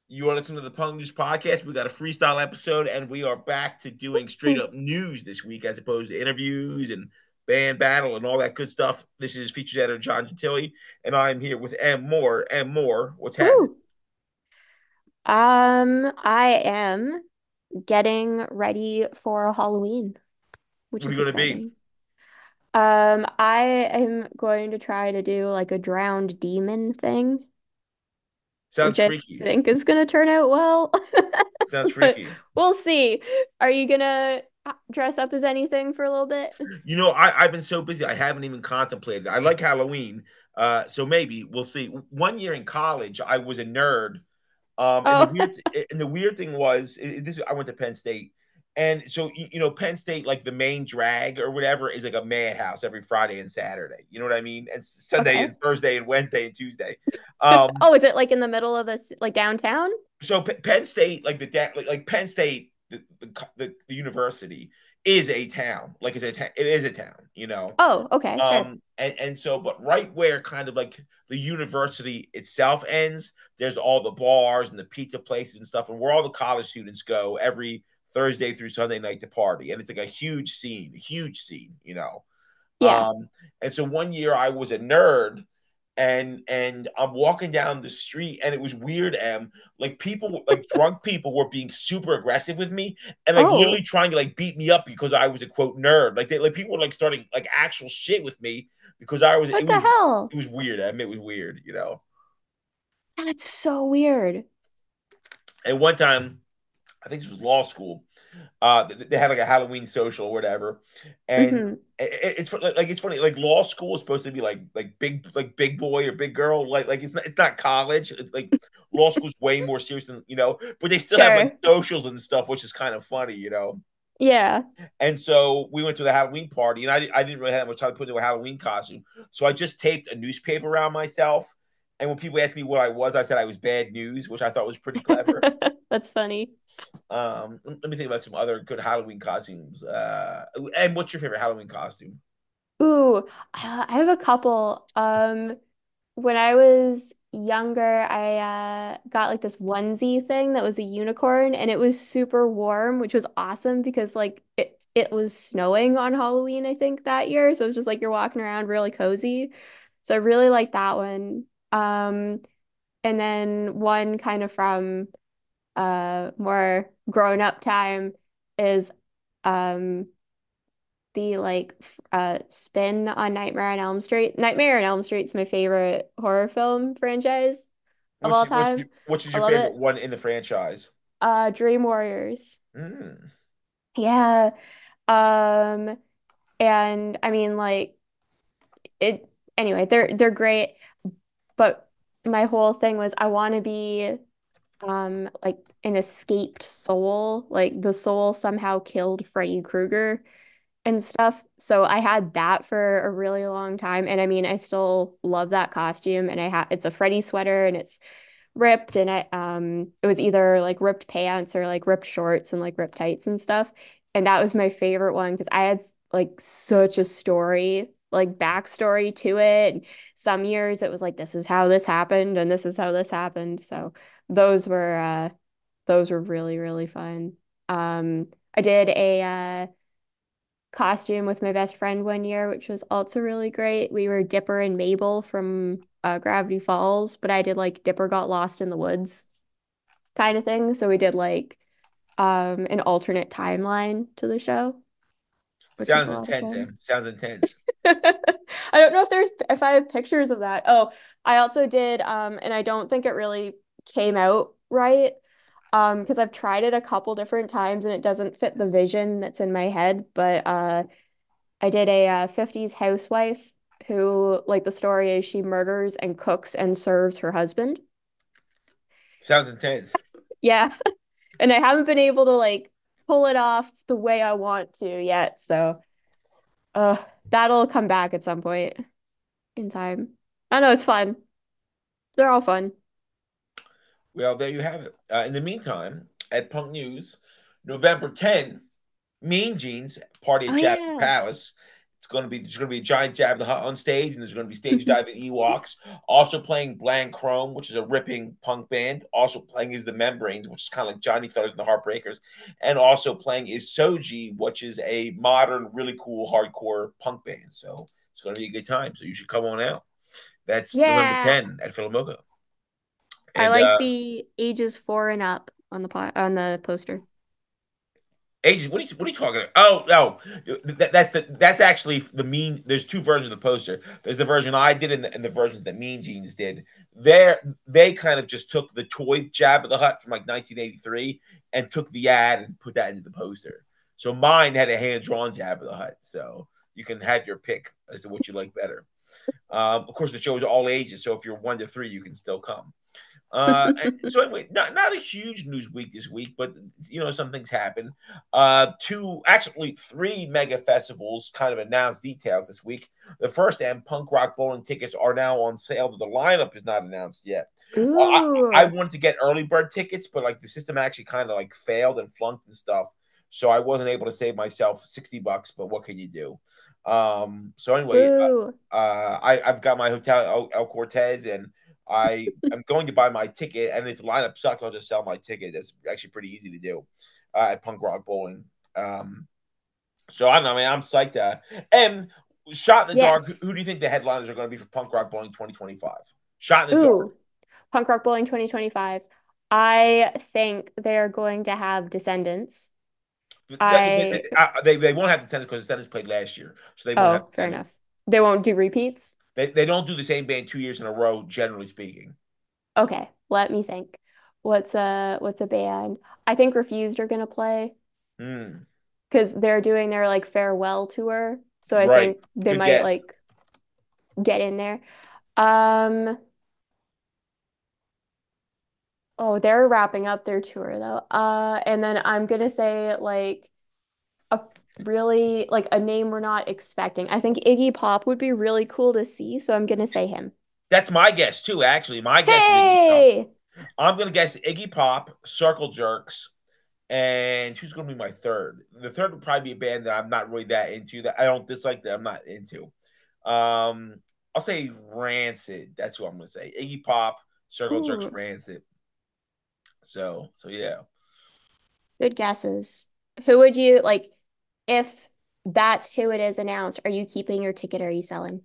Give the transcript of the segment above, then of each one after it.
You are listening to the Punk News Podcast. We got a freestyle episode, and we are back to doing straight up news this week as opposed to interviews and band battle and all that good stuff. This is features editor John Gentili, and I'm here with M. Moore. M. Moore, what's happening? Woo. I am getting ready for Halloween, which What are you is going to be? exciting. I am going to try to do like a drowned demon thing, Sounds which I freaky. think is gonna turn out well. Sounds But freaky. we'll see. Are you gonna dress up as anything for a little bit? I've been so busy, I haven't even contemplated. I like Halloween, so maybe we'll see. One year in college, I was a nerd. Oh, And the weird thing was this. I went to Penn State, and so Penn State, like the main drag or whatever, is like a madhouse every Friday and Saturday. You know what I mean? And Sunday okay. and Thursday and Wednesday and Tuesday. Um, Oh, is it like in the middle of this, like downtown? so Penn State, like like Penn State, the university is a town. Like it is a town. Oh, okay, sure. And so, but right where kind of like the university itself ends, there's all the bars and the pizza places and stuff, and where all the college students go every Thursday through Sunday night to party. And it's like a huge scene. Yeah. Um, and so one year I was a nerd, and I'm walking down the street, and it was weird. Like people, like drunk people, were being super aggressive with me, and like literally Oh, trying to like beat me up because I was a quote nerd. Like people were like starting like actual shit with me because I was. what the hell? It was weird. It was weird. That's so weird. And one time, I think this was law school. They had like a Halloween social or whatever, and Hmm. it's funny. Like law school is supposed to be like big boy or big girl. Like it's not college. It's like law school's way more serious than. But they still have like Sure. socials and stuff, which is kind of funny. Yeah. And so we went to the Halloween party, and I didn't really have much time to put into a Halloween costume, so I just taped a newspaper around myself. And when people asked me what I was, I said I was bad news, which I thought was pretty clever. That's funny. Let me think about some other good Halloween costumes. And what's your favorite Halloween costume? Ooh, I have a couple. When I was younger, I got like this onesie thing that was a unicorn and it was super warm, which was awesome because like it was snowing on Halloween, I think, that year. So it's just like you're walking around really cozy. So I really like that one. And then one kind of from more grown up time is um the like spin on Nightmare on Elm Street. Nightmare on Elm Street's my favorite horror film franchise of Which all is which is time. which is I your love favorite it. one in the franchise? Dream Warriors. Mm. Yeah. Um and I mean like it anyway, they're great, but my whole thing was I want to be like an escaped soul. Like the soul somehow killed Freddy Krueger and stuff. So I had that for a really long time. And I mean, I still love that costume. And I have it's a Freddy sweater and it's ripped and it was either like ripped pants or like ripped shorts and like ripped tights and stuff. And that was my favorite one because I had like such a story, like backstory to it. And some years it was like this is how this happened and this is how this happened. So those were those were really, really fun. I did a costume with my best friend one year, which was also really great. We were Dipper and Mabel from Gravity Falls, but I did like Dipper got lost in the woods kind of thing. So we did like an alternate timeline to the show, which was a Sounds lot of intense, fun. Em. Sounds intense. I don't know if I have pictures of that. Oh, I also did and I don't think it really came out right. Because I've tried it a couple different times and it doesn't fit the vision that's in my head, but I did a 50s housewife who, like, the story is she murders and cooks and serves her husband. Sounds intense. Yeah. And I haven't been able to, like, pull it off the way I want to yet. So, uh, that'll come back at some point in time. I know it's fun. They're all fun. Well, there you have it. In the meantime, at Punk News, November 10, Mean Jeans party Oh, at Jack's yeah. Palace. There's going to be a giant Jabba the Hutt on stage, and there's going to be stage diving Ewoks. Also playing Blank Chrome, which is a ripping punk band. Also playing is the Membranes, which is kind of like Johnny Thutters and the Heartbreakers. And also playing is Soji, which is a modern, really cool hardcore punk band. So it's going to be a good time. So you should come on out. That's November Yeah. 10 at Philomoka. I And like the ages 4 and up on on the poster. ages. What are you talking about? Oh, that's actually the mean. There's two versions of the poster. There's the version I did and the versions that Mean Jeans did. They kind of just took the toy Jabba the Hutt from like 1983 and took the ad and put that into the poster. So mine had a hand drawn Jabba the Hutt. So you can have your pick as to what you like better. Of course, the show is all ages, so if you're 1 to 3, you can still come. So anyway, not a huge news week this week, but some things happen. Actually three mega festivals kind of announced details this week. The first and Punk Rock Bowling tickets are now on sale, but the lineup is not announced yet. I Ooh. wanted to get early bird tickets, but like the system actually kind of like failed and flunked and stuff, so I wasn't able to save myself $60. But what can you do? So anyway, Ooh. I've got my hotel El Cortez, and I am going to buy my ticket, and if the lineup sucks, I'll just sell my ticket. That's actually pretty easy to do at Punk Rock Bowling. So I don't know, man. I'm psyched. And shot in the dark. Yes. Who do you think the headliners are going to be for Punk Rock Bowling 2025? Shot in the dark. Ooh. Punk Rock Bowling 2025. I think they're going to have Descendants. I They won't have the tennis because the tennis played last year, so they won't have Oh, the fair tennis. enough. They won't do repeats. They don't do the same band 2 years in a row, generally speaking. Okay, let me think. What's a band? I think Refused are gonna play Hmm. because they're doing their like farewell tour. So I Right. think they Good might guess. like get in there. Um, oh, they're wrapping up their tour though. And then I'm gonna say like a really like a name we're not expecting. I think Iggy Pop would be really cool to see, so I'm gonna say him. That's my guess too. Actually, my guess is Iggy Pop. Hey! I'm gonna guess Iggy Pop, Circle Jerks, and who's gonna be my third? The third would probably be a band that I'm not really that into. That I don't dislike. That I'm not into. I'll say Rancid. That's who I'm gonna say. Iggy Pop, Circle Jerks, Ooh, Rancid. So yeah. good guesses. Who would you like if that's who it is announced? Are you keeping your ticket or are you selling?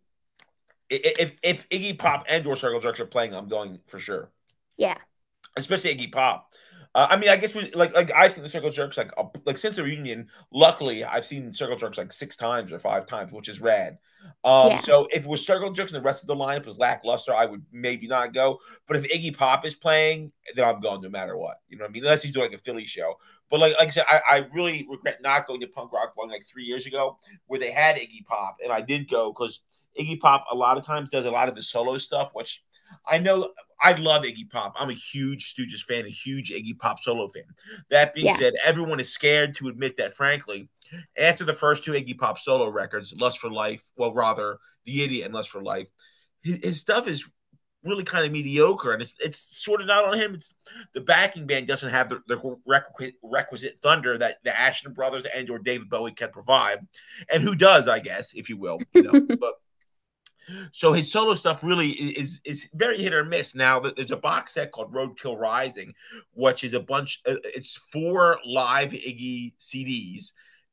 If Iggy Pop and or Circle Jerks are playing, I'm going for sure. Yeah. Especially Iggy Pop. I mean, I guess like I've seen the Circle Jerks like since the reunion. Luckily, I've seen Circle Jerks like 6 times or 5 times, which is rad. Yeah. So if it was Circle Jerks and the rest of the lineup was lackluster, I would maybe not go. But if Iggy Pop is playing, then I'm going no matter what. You know what I mean? Unless he's doing like a Philly show. But like I said, I really regret not going to Punk Rock one like 3 years ago where they had Iggy Pop, and I did go because Iggy Pop a lot of times does a lot of the solo stuff, which I know I love Iggy Pop. I'm a huge Stooges fan, a huge Iggy Pop solo fan. That being Yeah. said, everyone is scared to admit that, frankly, after the first two Iggy Pop solo records, Lust for Life, well, rather, The Idiot and Lust for Life, his stuff is really kind of mediocre, and it's sort of not on him. It's the backing band doesn't have the requisite thunder that the Ashton brothers and or David Bowie can provide, and who does, I guess, if you will, But so his solo stuff really is very hit or miss. Now there's a box set called Roadkill Rising, which is a bunch. It's 4 live Iggy CDs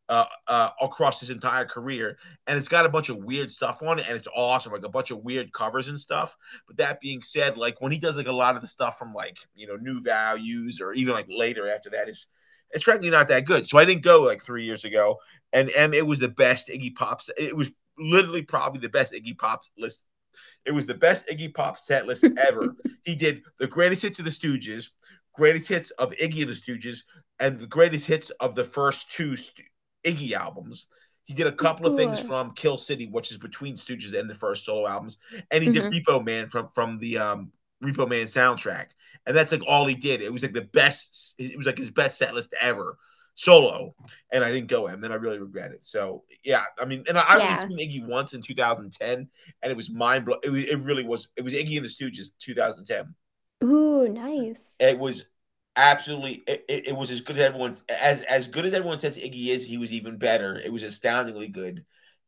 across his entire career, and it's got a bunch of weird stuff on it, and it's awesome, like a bunch of weird covers and stuff. But that being said, like when he does like a lot of the stuff from like New Values or even like later after that is. It's frankly not that good. So I didn't go like 3 years ago, and it was the best Iggy Pop. It was literally probably the best Iggy Pop list. It was the best Iggy Pop set list ever. He did the greatest hits of the Stooges, greatest hits of Iggy and the Stooges, and the greatest hits of the first two Iggy albums. He did a couple of things Ooh. from Kill City, which is between Stooges and the first solo albums, and he did Hmm. Repo Man from the Repo Man soundtrack, and that's like all he did. It was like the best. It was like his best set list ever solo, and I didn't go him. Then I really regret it. So yeah, I mean, and I only Yeah. seen Iggy once in 2010, and it was mind blowing. It really was. It was Iggy and the Stooges 2010. Ooh, nice. It was absolutely. It was as good as everyone's as good as everyone says Iggy is. He was even better. It was astoundingly good.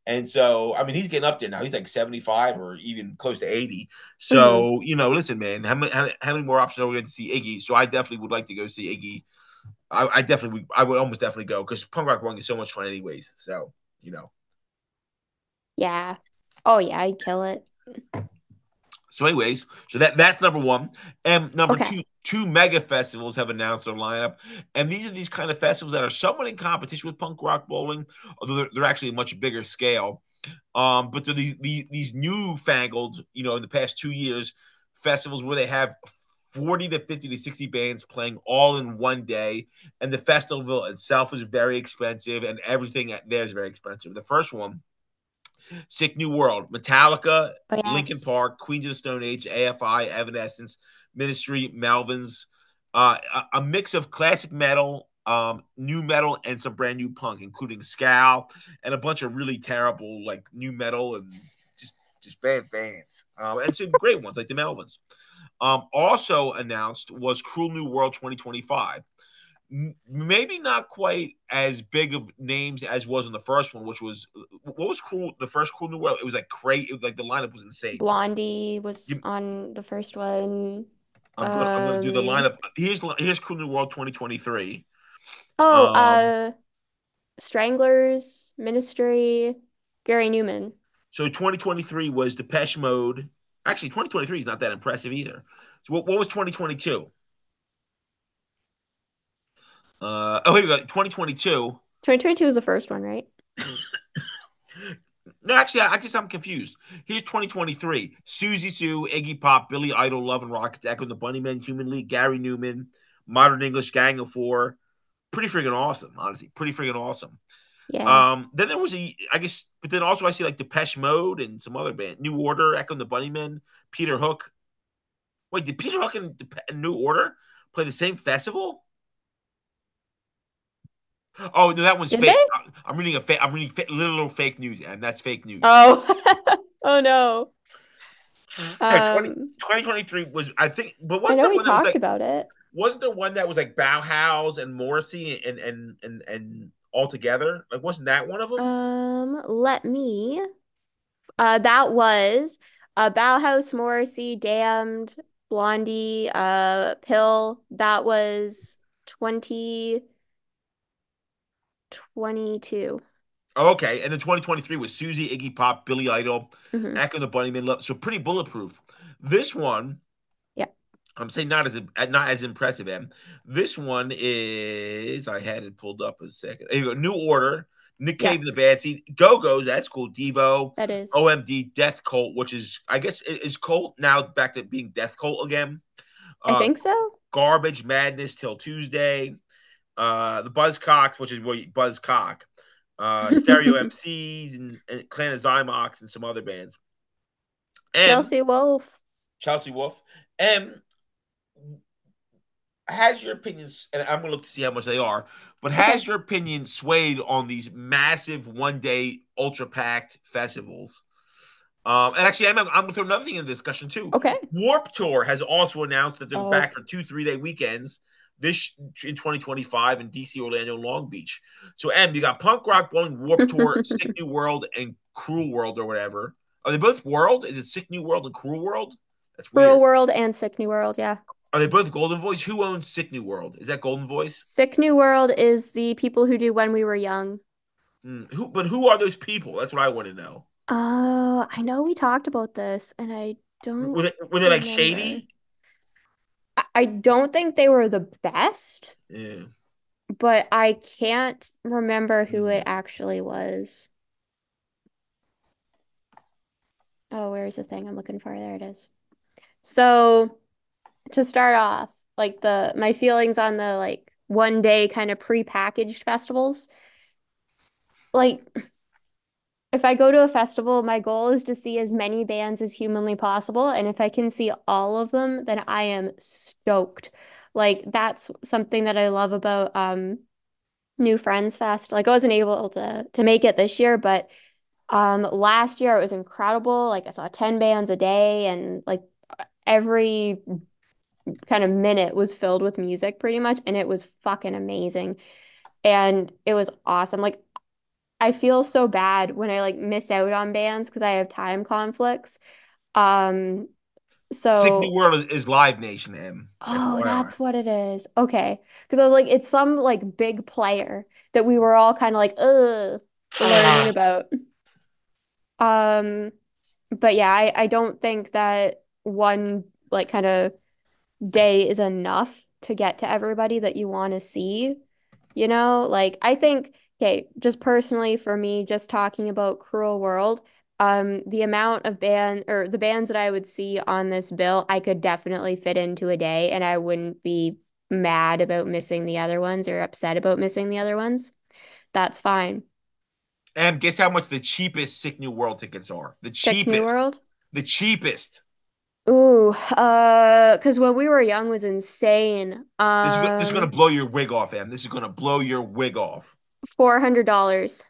And so, I mean, he's getting up there now. He's like 75 or even close to 80. Hmm. So, listen, man, how many more options are we going to see Iggy? So I definitely would like to go see Iggy. I definitely I would almost definitely go because punk rock bowling is so much fun anyways. So, you know. Yeah. Oh yeah, I'd kill it. So, anyways, so that's number one. And number Okay. two, two mega festivals have announced their lineup. And these are these kind of festivals that are somewhat in competition with punk rock bowling, although they're actually a much bigger scale. But they're these newfangled, in the past 2 years, festivals where they have 40 to 50 to 60 bands playing all in one day. And the festival itself is very expensive, and everything there is very expensive. The first one, Sick New World, Metallica, Oh Linkin yes. Park, Queens of the Stone Age, AFI, Evanescence, Ministry, Melvins, a mix of classic metal, new metal, and some brand new punk, including Scal and a bunch of really terrible like new metal and just bad bands, and some great ones like the Melvins. Also announced was Cruel New World 2025. Maybe not quite as big of names as was in the first one, which was what was cool. The first Cool New World, it was like crazy. It was like the lineup was insane. Blondie was on the first one. I'm gonna do the Um, lineup. Here's Cool New World 2023. oh, Um, Stranglers, Ministry, Gary Newman. so 2023 was Depeche Mode. Actually, 2023 is not that impressive either. So what was 2022? Oh, here we go. 2022. 2022 was the first one, right? No, actually, I guess I'm confused. Here's 2023: Susie Sue, Iggy Pop, Billy Idol, Love and Rockets, Echo and the Bunnymen, Human League, Gary Newman, Modern English, Gang of Four. Pretty freaking awesome, honestly. Pretty freaking awesome. Yeah. Then there was I guess, but then also I see like Depeche Mode and some other band, New Order, Echo and the Bunnymen, Peter Hook. Wait, did Peter Hook and New Order play the same festival? Oh no, that one's Did they? fake. I'm reading I'm reading little fake news, and that's fake news. Oh. Oh no. Yeah, 20, Um, 2023 was, I think, but I wasn't know there we one that was talked like, about it. wasn't there one that was like Bauhaus and Morrissey and all together? Like, wasn't that one of them? Let me. That was Bauhaus, Morrissey, Damned, Blondie, Pill. That was 2022. Oh, okay, and then 2023 was Susie, Iggy Pop, Billy Idol, Hmm. Echo and the Bunnymen. So pretty bulletproof. This one, Yeah. I'm saying not as impressive. Em. This one is, I had it pulled up a second. Here you go. New Order, Nick Yeah, Cave and the Bad Seeds, Go Go's. That's cool. Devo, that is. OMD, Death Cult, which is, I guess, is Cult now back to being Death Cult again. I Uh, think so. Garbage Madness till Tuesday. The Buzzcocks, which is Buzzcock. Stereo MCs and Clan of Zymox and some other bands. M, Chelsea Wolf. Chelsea Wolf. M, has your opinions, and I'm going to look to see how much they are, but Okay. has your opinion swayed on these massive 1 day ultra packed festivals? And actually, I'm going to throw another thing in the discussion too. Okay. Warp Tour has also announced that they're Oh. back for 2 3 day weekends this in 2025 in DC, Orlando, Long Beach. So, M, you got Punk Rock Bowling, Warp Tour, Sick New World, and Cruel World or whatever. Are they both World? Is it Sick New World and Cruel World? That's Cruel weird. World and Sick New World, yeah. Are they both Golden Voice? Who owns Sick New World? Is that Golden Voice? Sick New World is the people who do When We Were Young. Who are those people? That's what I want to know. I know we talked about this and I don't Were they like remember. shady? I don't think they were the best, Yeah. but I can't remember who it Mm. actually was. Oh, where's the thing I'm looking for? There it is. So to start off, like the my feelings on the like 1 day kind of pre-packaged festivals. Like if I go to a festival, my goal is to see as many bands as humanly possible. And if I can see all of them, then I am stoked. Like that's something that I love about New Friends Fest. Like I wasn't able to make it this year, but last year it was incredible. Like I saw 10 bands a day and like every kind of minute was filled with music pretty much, and it was fucking amazing. And it was awesome. Like I feel so bad when I like miss out on bands because I have time conflicts. Um, Sick New so World is Live Nation, M. oh, FYI. that's what it is. Okay. Because I was like, it's some like big player that we were all kind of like, learning about. Um, but yeah, I don't think that one like kind of day is enough to get to everybody that you want to see. You know, like I think, okay, just personally for me, just talking about Cruel World, the amount of band or the bands that I would see on this bill, I could definitely fit into a day and I wouldn't be mad about missing the other ones or upset about missing the other ones. That's fine. And guess how much the cheapest Sick New World tickets are? The Sick New cheapest. World. The cheapest. Ooh, because when we were young was insane. This is gonna blow your wig off, Em. This is gonna blow your wig off. $400.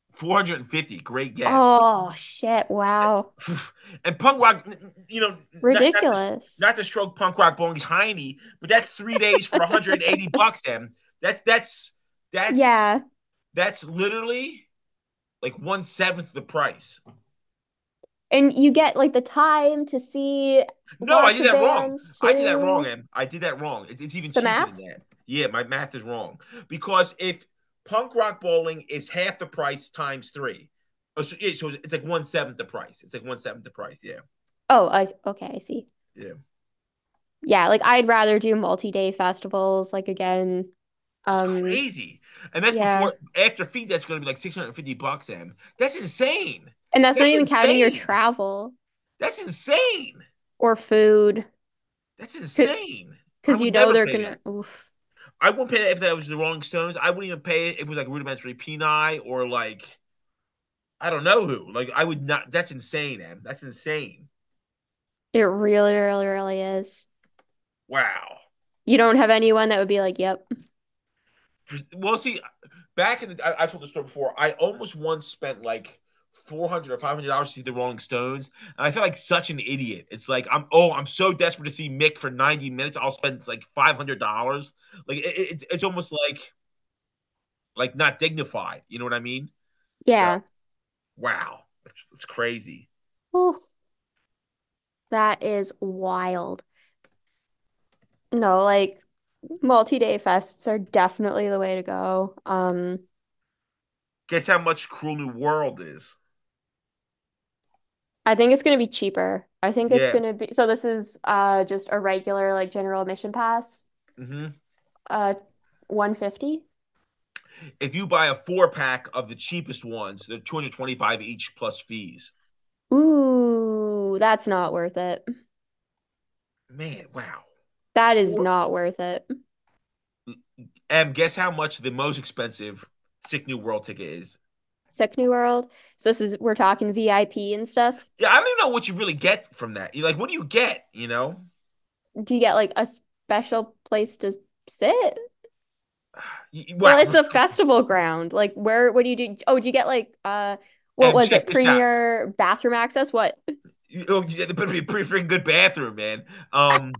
450. Great guess. Oh shit, wow. And punk rock, Ridiculous. not to stroke punk rock bowling's hiney, but that's 3 days for $180, Em. That's that's that's Yeah. that's literally like 1/7 the price. And you get like the time to see No, I lots did of that wrong. bands I did that wrong, too. Em. I did that wrong. It's even The cheaper than math? that. Yeah, my math is wrong. Because if punk rock bowling is half the price times three, so it's like 1/7 the price. It's like 1/7 the price. Yeah, Oh, okay, I see. yeah. Yeah, like I'd rather do multi-day festivals, like again. It's Um, crazy. And that's yeah. before after fees, that's gonna be like $650, Em. That's insane. And that's not That's even counting your insane. travel That's insane. or food, That's because insane. I you would know never they're pay gonna that. oof. I wouldn't pay that if that was the Rolling Stones. I wouldn't even pay it if it was like Rudimentary Peni or like I don't know who. Like I would not. That's insane, Em. That's insane. It really, really, really is. Wow. You don't have anyone that would be like, yep. Well, see, back in I told the story before. I almost once spent like $400 or $500 to see the Rolling Stones, and I felt like such an idiot. It's like I'm so desperate to see Mick for 90 minutes. I'll spend like $500. Like it's almost like not dignified. You know what I mean? So Yeah. wow, it's crazy. Oof, that is wild. No, like multi-day fests are definitely the way to go. Guess how much Cruel New World is? I think it's gonna be cheaper. I think it's Yeah. gonna be so this is just a regular like general admission pass. Hmm. Uh 150. If you buy a 4 pack of the cheapest ones, they're 225 each plus fees. Ooh, that's not worth it. Man, wow. That is Four. not worth it. Guess how much the most expensive Sick New World ticket is? Sick New World. So this is we're talking VIP and stuff. Yeah, I don't even know what you really get from that. Like, what do you get? Do you get like a special place to sit? Well, Wow. it's a festival ground. Like where what do you do? Oh, do you get like what was Check it? this out. Premier bathroom access? What? There better be a pretty freaking good bathroom, man. Um,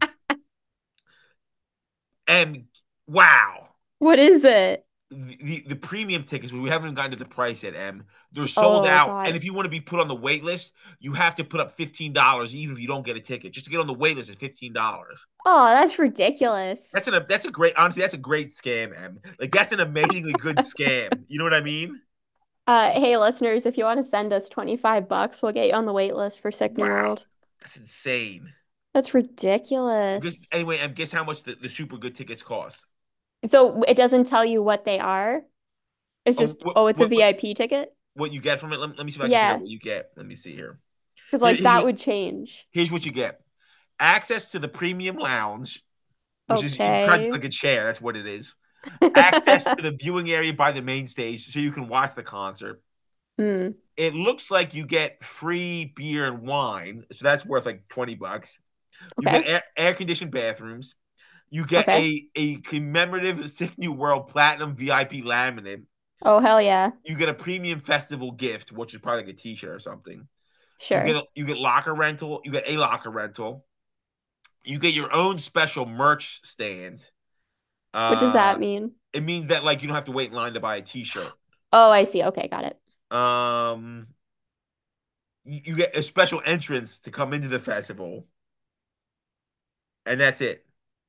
and wow. What is it? The premium tickets, we haven't even gotten to the price yet, M. They're sold Oh out. God. And if you want to be put on the wait list, you have to put up $15, even if you don't get a ticket. Just to get on the wait list is $15. Oh, that's ridiculous. That's a great honestly, that's a great scam, M. Like that's an amazingly good scam. You know what I mean? Hey listeners, if you want to send us $25, we'll get you on the wait list for Sick New Wow. World. That's insane. That's ridiculous. Anyway, M, guess how much the super good tickets cost? So it doesn't tell you what they are. It's Oh, just, oh, it's a VIP ticket. what you get from it? Let me see if I can figure out Yeah, what you get. Let me see here. because Here- like Here's that what, would change. here's what you get. Access to the premium lounge, which is you try Okay. like a chair. That's what it is. Access to the viewing area by the main stage, so you can watch the concert. Hmm. It looks like you get free beer and wine, so that's worth like $20. You get Okay. air conditioned bathrooms. You get Okay. a commemorative Sick New World Platinum VIP laminate. Oh, hell yeah. You get a premium festival gift, which is probably like a T-shirt or something. Sure. You get locker rental. You get a locker rental. You get your own special merch stand. What does Uh, that mean? it means that like you don't have to wait in line to buy a T-shirt. Oh, I see. Okay, got it. Um, you get a special entrance to come into the festival, and that's it.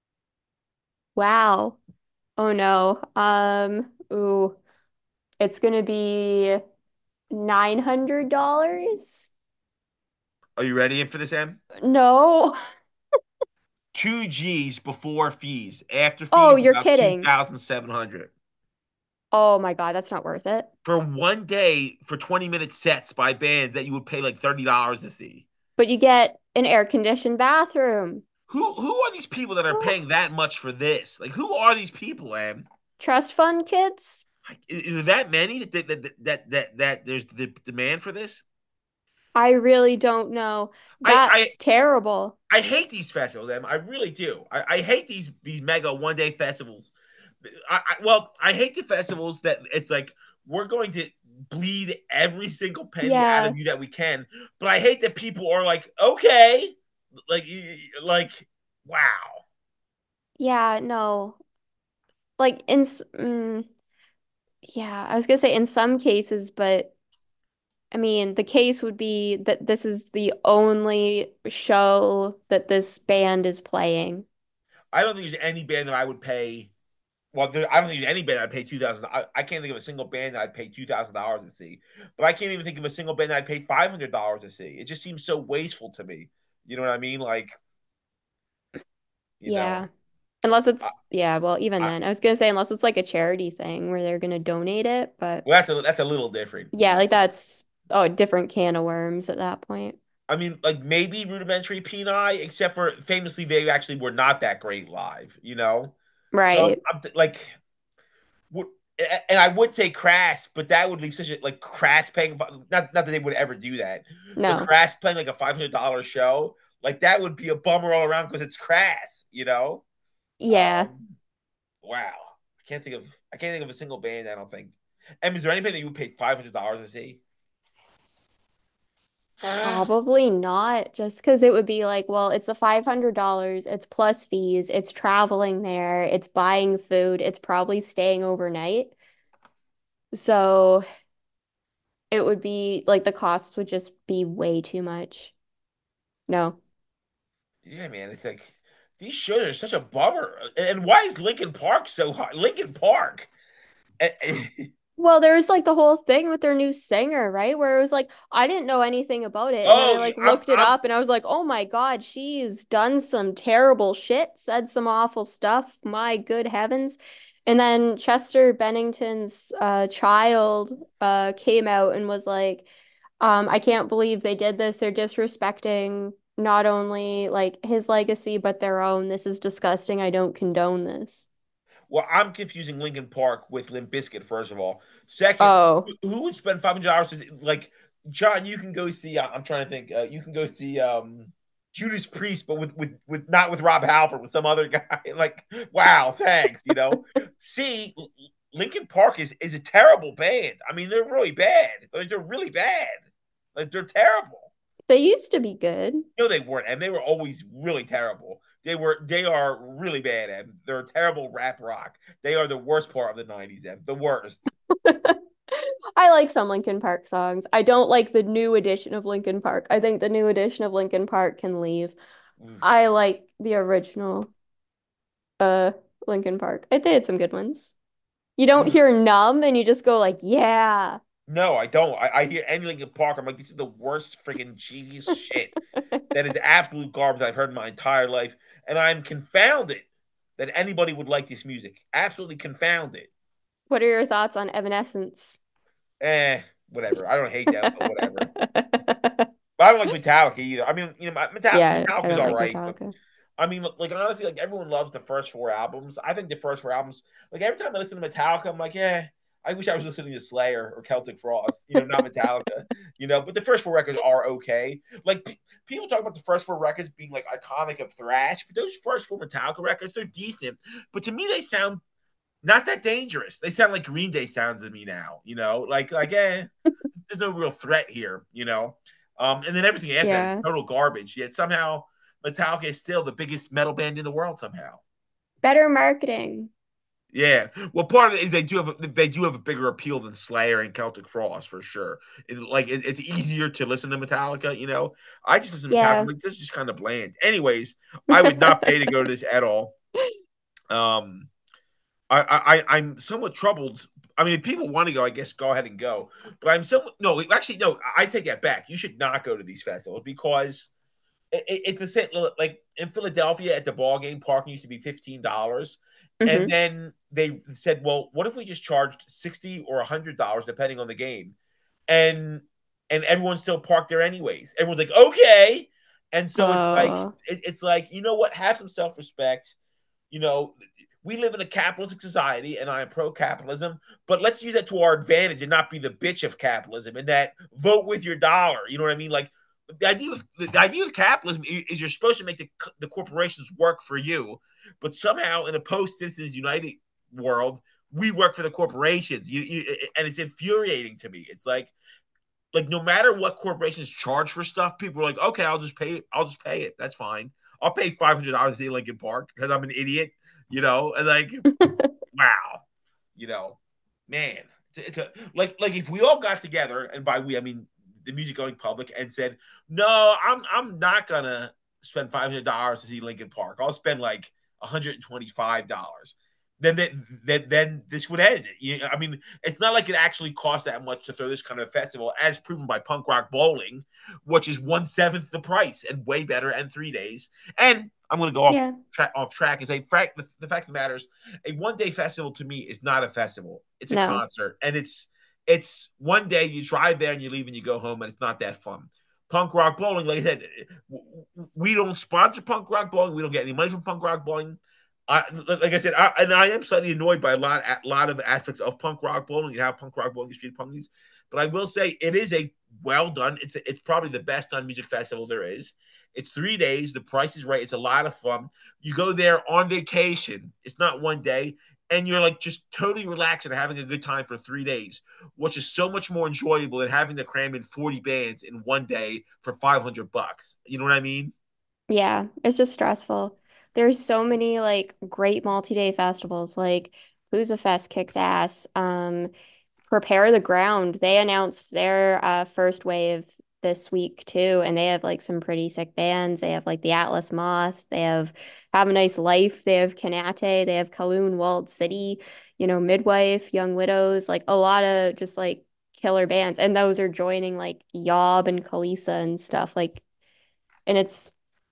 Wow. Oh no. Ooh, it's gonna be $900? Are you ready for this, Em? No. 2 G's before fees. After Oh, fees, you're about kidding. 2,700 Oh my God, that's not worth it. for one day for 20-minute sets by bands that you would pay like $30 to see. But you get an air-conditioned bathroom. Who are these people that are paying that much for this? Like, who are these people, Em? Trust fund kids? Like, is there that many that there's the demand for this? I really don't know. I I That's terrible. I hate these festivals, Em. I really do. I hate these mega 1 day festivals. Well, I hate the festivals that it's like we're going to bleed every single penny out Yeah. of you that we can. But I hate that people are like, okay, like like wow. Yeah, no. Like yeah, I was gonna say in some cases, but I mean, the case would be that this is the only show that this band is playing. I don't think there's any band that I would pay. Well, I don't think there's any band I'd pay 2,000. I can't think of a single band that I'd pay $2,000 to see. But I can't even think of a single band that I'd pay $500 to see. It just seems so wasteful to me. You know what I mean? Like, you know, Yeah. Unless I, yeah, well, even I, then, I was gonna say unless it's like a charity thing where they're gonna donate it, but well, that's a little different. You yeah, know, like that's a different can of worms at that point. I mean, like maybe Rudimentary Peni, except for famously they actually were not that great live. You know, so Right. like would and I would say Crass, but that would leave such a like Crass paying not that they would ever do that, but No. Crass playing like a $500 show, like that would be a bummer all around because it's Crass, you know. Yeah. Um, wow, I can't think of a single band. I don't think. And is there anything that you would pay $500 to see? Probably not, just because it would be like, well, it's a $500, it's plus fees, it's traveling there, it's buying food, it's probably staying overnight. So it would be like the costs would just be way too much. No. Yeah, man, it's like these shows are such a bummer. And why is Lincoln Park so hot? Lincoln Park. Well, there was like the whole thing with their new singer, right? Where it was like, I didn't know anything about it. And then I Oh, like looked it I'm up and I was like, oh my God, she's done some terrible shit, said some awful stuff. My good heavens. And then Chester Bennington's child came out and was like, I can't believe they did this. They're disrespecting not only like his legacy, but their own. This is disgusting. I don't condone this. Well, I'm confusing Lincoln Park with Limp Bizkit, first of all. Second, Oh, who would spend $500 to like John? You can go see. I'm trying to think. You can go see Judas Priest, but with not with Rob Halford, with some other guy. Like, wow, thanks. You know, see, Lincoln Park is a terrible band. I mean, they're really bad. They're really bad. Like, they're terrible. they used to be good. No, they weren't, and they were always really terrible. They are really bad, and they're terrible rap rock. They are the worst part of the '90s, and the worst. I like some Linkin Park songs. I don't like the new edition of Linkin Park. I think the new edition of Linkin Park can leave. I like the original uh Linkin Park. I think it's some good ones. You don't hear numb and you just go like, yeah. No, I don't. I hear any Linkin Park. I'm like, this is the worst freaking cheesiest shit. That is absolute garbage I've heard in my entire life, and I'm confounded that anybody would like this music. Absolutely confounded. What are your thoughts on Evanescence? Whatever. I don't hate them, but whatever. But I don't like Metallica either. I mean, Yeah, I Metallica's don't all like right, but Metallica. I mean, like honestly, like everyone loves the first four albums. I think the first four albums, like every time I listen to Metallica, I'm like, yeah, I wish I was listening to Slayer or Celtic Frost. Not Metallica. But the first four records are okay. Like people talk about the first four records being like iconic of thrash, but those first four Metallica records, they're decent. But to me, they sound not that dangerous. They sound like Green Day sounds to me now. There's no real threat here. And then everything after that is Yeah. total garbage. Yet somehow Metallica is still the biggest metal band in the world. Somehow, Better marketing. Yeah. Well, part of it is they do have a bigger appeal than Slayer and Celtic Frost for sure. It's easier to listen to Metallica. I just listen to Metallica. I'm Yeah. like, this is just kind of bland. Anyways, I would not pay to go to this at all. Um, I'm somewhat troubled. I mean, if people want to go, I guess go ahead and go. But I'm somewhat no, actually no. I take that back. You should not go to these festivals because it's the same. Like in Philadelphia at the ball game, parking used to be $15, and Hmm. then they said, "Well, what if we just charged $60 or $100 depending on the game?" And everyone's still parked there anyways. Everyone's like, "Okay," and so it's like Oh, it's like what? Have some self respect. You know, we live in a capitalistic society, and I am pro capitalism. But let's use that to our advantage and not be the bitch of capitalism. And that vote with your dollar. You know what I mean? Like the idea of capitalism is you're supposed to make the corporations work for you, but somehow in a post Citizens United world, we work for the corporations. And it's infuriating to me. It's like no matter what corporations charge for stuff, people are like, okay, I'll just pay it. I'll just pay it. That's fine. I'll pay $500 to see Lincoln Park because I'm an idiot, and like, wow, you know, man, like if we all got together, and by we I mean the music going public, and said, no, I'm not gonna spend $500 to see Lincoln Park. I'll spend like $125. Then this would end. I mean, it's not like it actually costs that much to throw this kind of festival, as proven by Punk Rock Bowling, which is 1/7 the price and way better and 3 days. And I'm going to go yeah. off track and say, Frank, the fact of the matter is, a 1 day festival to me is not a festival. It's a No. concert, and it's one day you drive there and you leave and you go home, and it's not that fun. Punk Rock Bowling, like I said, we don't sponsor Punk Rock Bowling. We don't get any money from Punk Rock Bowling. Like I said, I am slightly annoyed by a lot of aspects of Punk Rock Bowling. You have Punk Rock Bowling, Street Punkies, but I will say it is a well done. It's probably the best done music festival there is. It's 3 days. The price is right. It's a lot of fun. You go there on vacation. It's not one day, and you're like just totally relaxed and having a good time for 3 days, which is so much more enjoyable than having to cram in 40 bands in one day for $500. You know what I mean? Yeah, it's just stressful. There's so many like great multi-day festivals like Booza Fest kicks ass. Prepare the Ground. They announced their first wave this week too, and they have like some pretty sick bands. They have like the Atlas Moth, they have a Nice Life, they have Kanate, they have Kowloon Walled City, Midwife, Young Widows, like a lot of just like killer bands. And those are joining like Yob and Kalisa and stuff. Like, and it's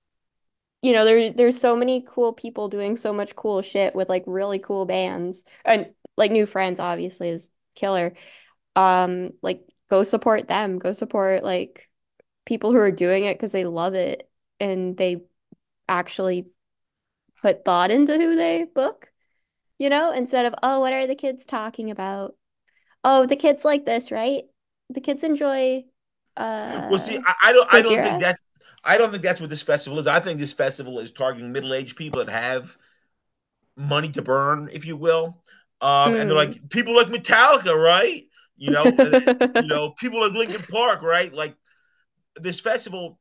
there's so many cool people doing so much cool shit with like really cool bands and like New Friends obviously is killer. Like go support them. Go support like people who are doing it because they love it and they actually put thought into who they book, instead of, oh, what are the kids talking about? Oh, the kids like this, right? The kids enjoy Well, see, uh I don't think Gojira. that I don't think that's what this festival is. I think this festival is targeting middle-aged people that have money to burn, if you will. And they're Mm. like people like Metallica, right? People like Linkin Park, right? Like this festival,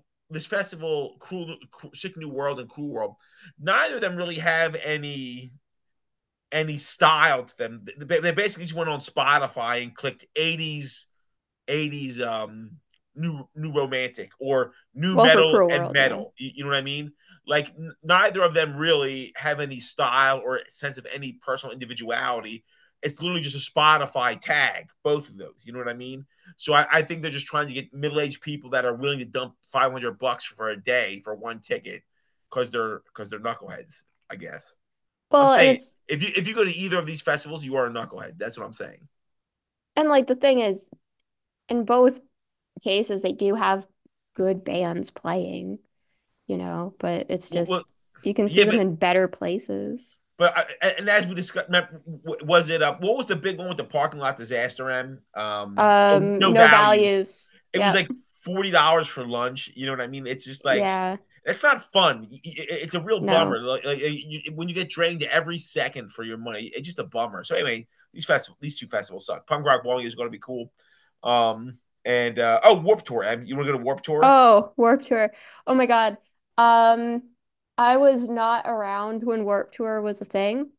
Sick New World and Cool World. Neither of them really have any style to them. They basically just went on Spotify and clicked 80s new romantic or new Well, for metal Cruel and World, yeah. metal. You know what I mean? Like neither of them really have any style or sense of any personal individuality. It's literally just a Spotify tag, both of those. You know what I mean? So I think they're just trying to get middle-aged people that are willing to dump $500 for a day for one ticket because they're knuckleheads, I guess. I'm Well, and saying it's if you go to either of these festivals, you are a knucklehead. That's what I'm saying. and like the thing is, in both cases, they do have good bands playing, but it's Well, just you can see yeah, them in better places. and as we discussed, was it what was the big one with the parking lot disaster? No No values. values. It was Yep. like $40 for lunch. You know what I mean? It's just like Yeah. it's not fun. It's a real bummer. No. When you get drained every second for your money, it's just a bummer. So anyway, these two festivals suck. Punk Rock Bowling is going to be cool. And Warp Tour. You want to go to Warp Tour? Oh, Warped Tour. Oh my God. Um, I was not around when Warped Tour was a thing.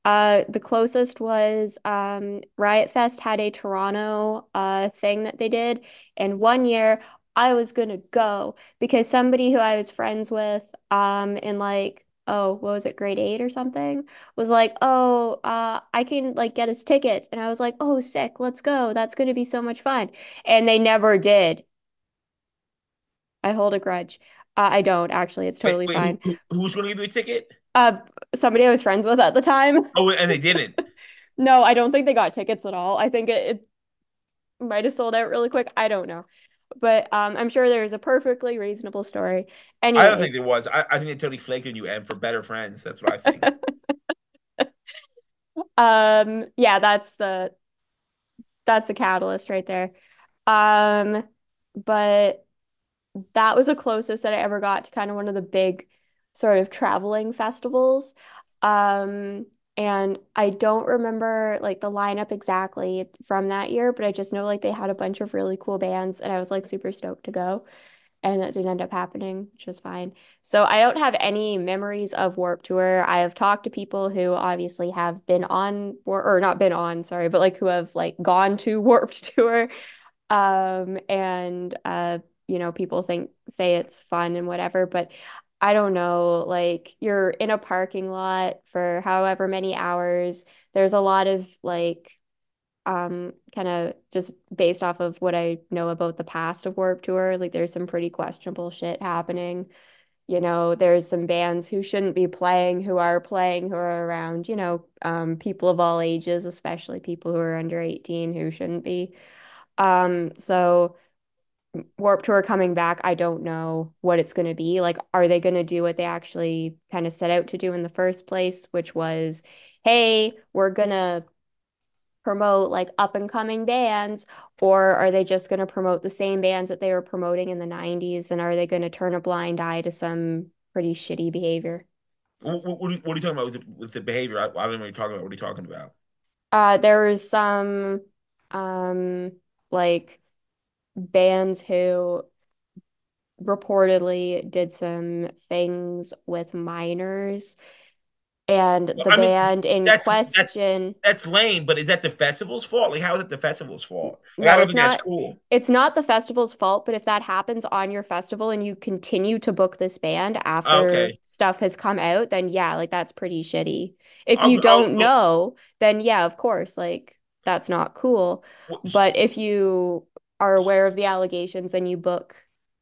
The closest was Riot Fest had a Toronto thing that they did, and one year I was gonna go because somebody who I was friends with in like what was it, grade 8 or something, was like, oh, I can like get us tickets, and I was like, oh, sick, let's go. That's gonna be so much fun, and they never did. I hold a grudge. I don't actually. It's Wait, totally wait, fine. who's going to give you a ticket? Uh, Somebody I was friends with at the time. Oh, and they didn't. No, I don't think they got tickets at all. I think it might have sold out really quick. I don't know. But I'm sure there's a perfectly reasonable story. I don't think Anyways, there was. I think they totally flaked on you, and for better friends. That's what I think. yeah, that's a catalyst right there. Um, but that was the closest that I ever got to kind of one of the big sort of traveling festivals. Um, and I don't remember like the lineup exactly from that year, but I just know like they had a bunch of really cool bands and I was like super stoked to go. And that didn't end up happening, which was fine. So I don't have any memories of Warped Tour. I have talked to people who obviously have been on or not been on, sorry, but like who have like gone to Warped Tour. And people say it's fun and whatever, but I don't know, like you're in a parking lot for however many hours. There's a lot of like kind of just based off of what I know about the past of Warped Tour, like there's some pretty questionable shit happening. There's some bands who shouldn't be playing, who are playing, who are around, people of all ages, especially people who are under 18 who shouldn't be. So Warped Tour coming back, I don't know what it's going to be. Like, are they going to do what they actually kind of set out to do in the first place, which was, hey, we're going to promote like up and coming bands, or are they just going to promote the same bands that they were promoting in the 90s? And are they going to turn a blind eye to some pretty shitty behavior? What are you talking about with the behavior? I don't know what you're talking about. What are you talking about? There was some um like bands who reportedly did some things with minors, and Well, the I mean, band in that's that's question. that's lame. But is that the festival's fault? Like, how is it the festival's fault? Like, I No, don't think that's cool. it's not the festival's fault, but if that happens on your festival and you continue to book this band Oh, after okay. stuff has come out, then yeah, like that's pretty shitty. If you I'll, don't know, then yeah, of course, like that's not cool. But if you are aware of the allegations and you book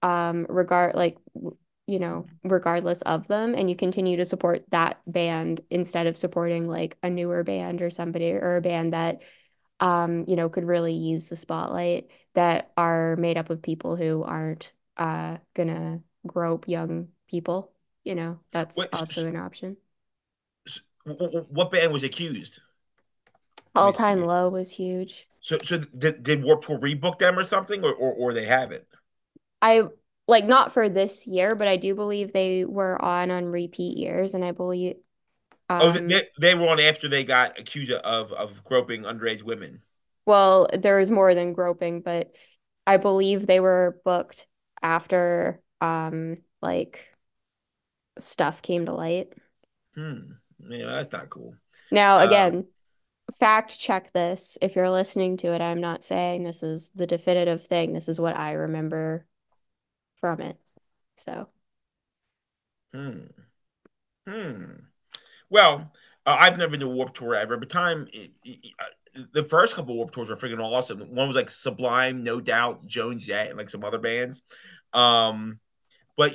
regardless of them, and you continue to support that band instead of supporting like a newer band or somebody or a band that could really use the spotlight, that are made up of people who aren't gonna grope young people. That's wait, also an option. what band was accused? Let All me Time see. Low was huge. So did Warped Tour rebook them or something, or they haven't? I like not for this year, but I do believe they were on repeat years, and I believe Oh, um they were on after they got accused of groping underage women. well, there was more than groping, but I believe they were booked after like stuff came to light. Yeah, that's not cool. Now, Um, again, fact check this if you're listening to it. I'm not saying this is the definitive thing. This is what I remember from it. So, hmm. Hmm. Well, I've never been to a Warped Tour ever, but the first couple Warped Tours were freaking awesome. One was like Sublime, No Doubt, Jones Jett, and like some other bands. Um, but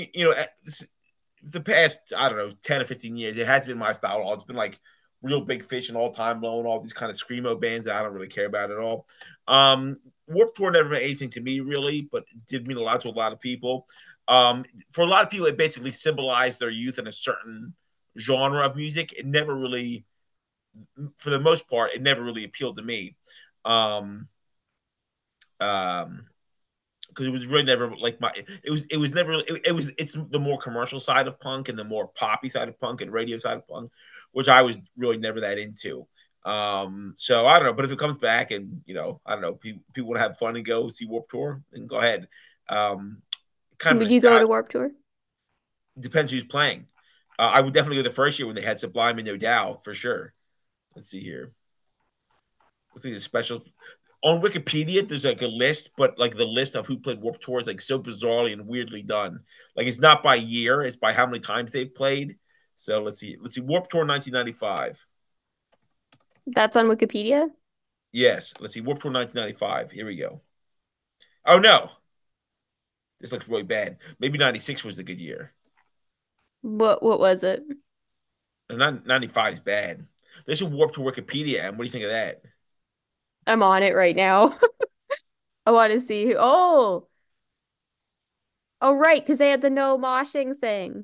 the past, I don't know, 10 or 15 years, it has been my style at all. It's been like Real Big Fish and All Time Low and all these kind of screamo bands that I don't really care about at all. Um, Warped Tour never meant anything to me really, but it did mean a lot to a lot of people. For a lot of people, it basically symbolized their youth in a certain genre of music. It never really, for the most part, it never really appealed to me. Um, um, because it was really never like it was never it's the more commercial side of punk and the more poppy side of punk and radio side of punk, which I was really never that into. So I don't know, but if it comes back and I don't know, people want to have fun and go see Warped Tour, then go ahead. um Kind of would you go to nostalgia. Warped Tour? Depends who's playing. I would definitely go the first year when they had Sublime and No Doubt for sure. Let's see here. Looks like the special on Wikipedia. There's like a list, but like the list of who played Warped Tour is like so bizarrely and weirdly done. Like it's not by year; it's by how many times they've played. So let's see. Let's see. Warped Tour 1995. That's on Wikipedia. Yes. Let's see. Warped Tour 1995. Here we go. Oh no, this looks really bad. Maybe 96 was the good year. What was it? No, 95 is bad. This is Warped Tour Wikipedia. And what do you think of that? I'm on it right now. I want to see who. Oh, oh, right, because they had the no moshing thing.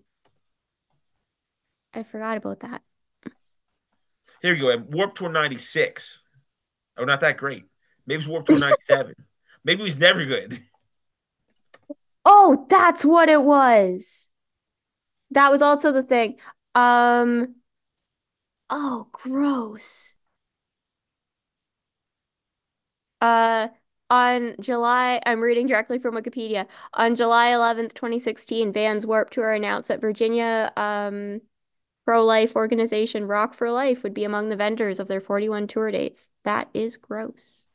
I forgot about that. Here we go. Warped Tour 96. Oh, not that great. Maybe it's Warped Tour 97. Maybe it was never good. Oh, that's what it was. That was also the thing. Um, oh, gross. Uh, on July, I'm reading directly from Wikipedia. On July 11th, 2016, Vans Warped Tour announced that Virginia pro-life organization Rock for Life would be among the vendors of their 41 tour dates. That is gross.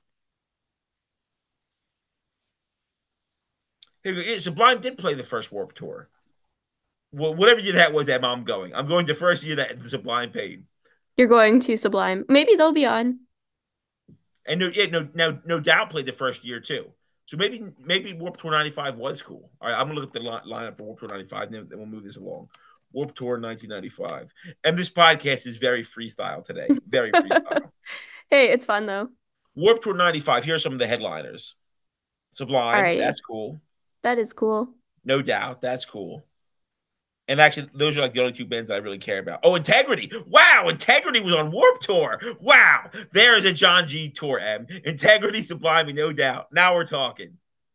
Here we go. Sublime did play the first Warped Tour. Well, whatever year that was, that I'm going. I'm going the first year that the Sublime paid. You're going to Sublime. Maybe they'll be on. And no doubt played the first year too. So maybe Warped Tour 95 was cool. All right, I'm gonna look at the lineup for Warped Tour 95, and then we'll move this along. Warped Tour 1995, and this podcast is very freestyle today. Very freestyle. Hey, it's fun though. Warped Tour 95. Here are some of the headliners. Sublime, Alrighty. that's cool. That is cool. No doubt, that's cool. And actually, those are like the only two bands that I really care about. Oh, Integrity. Wow, Integrity was on Warped Tour. Wow, there's a John G tour, M. Integrity, Sublime, no doubt. Now we're talking.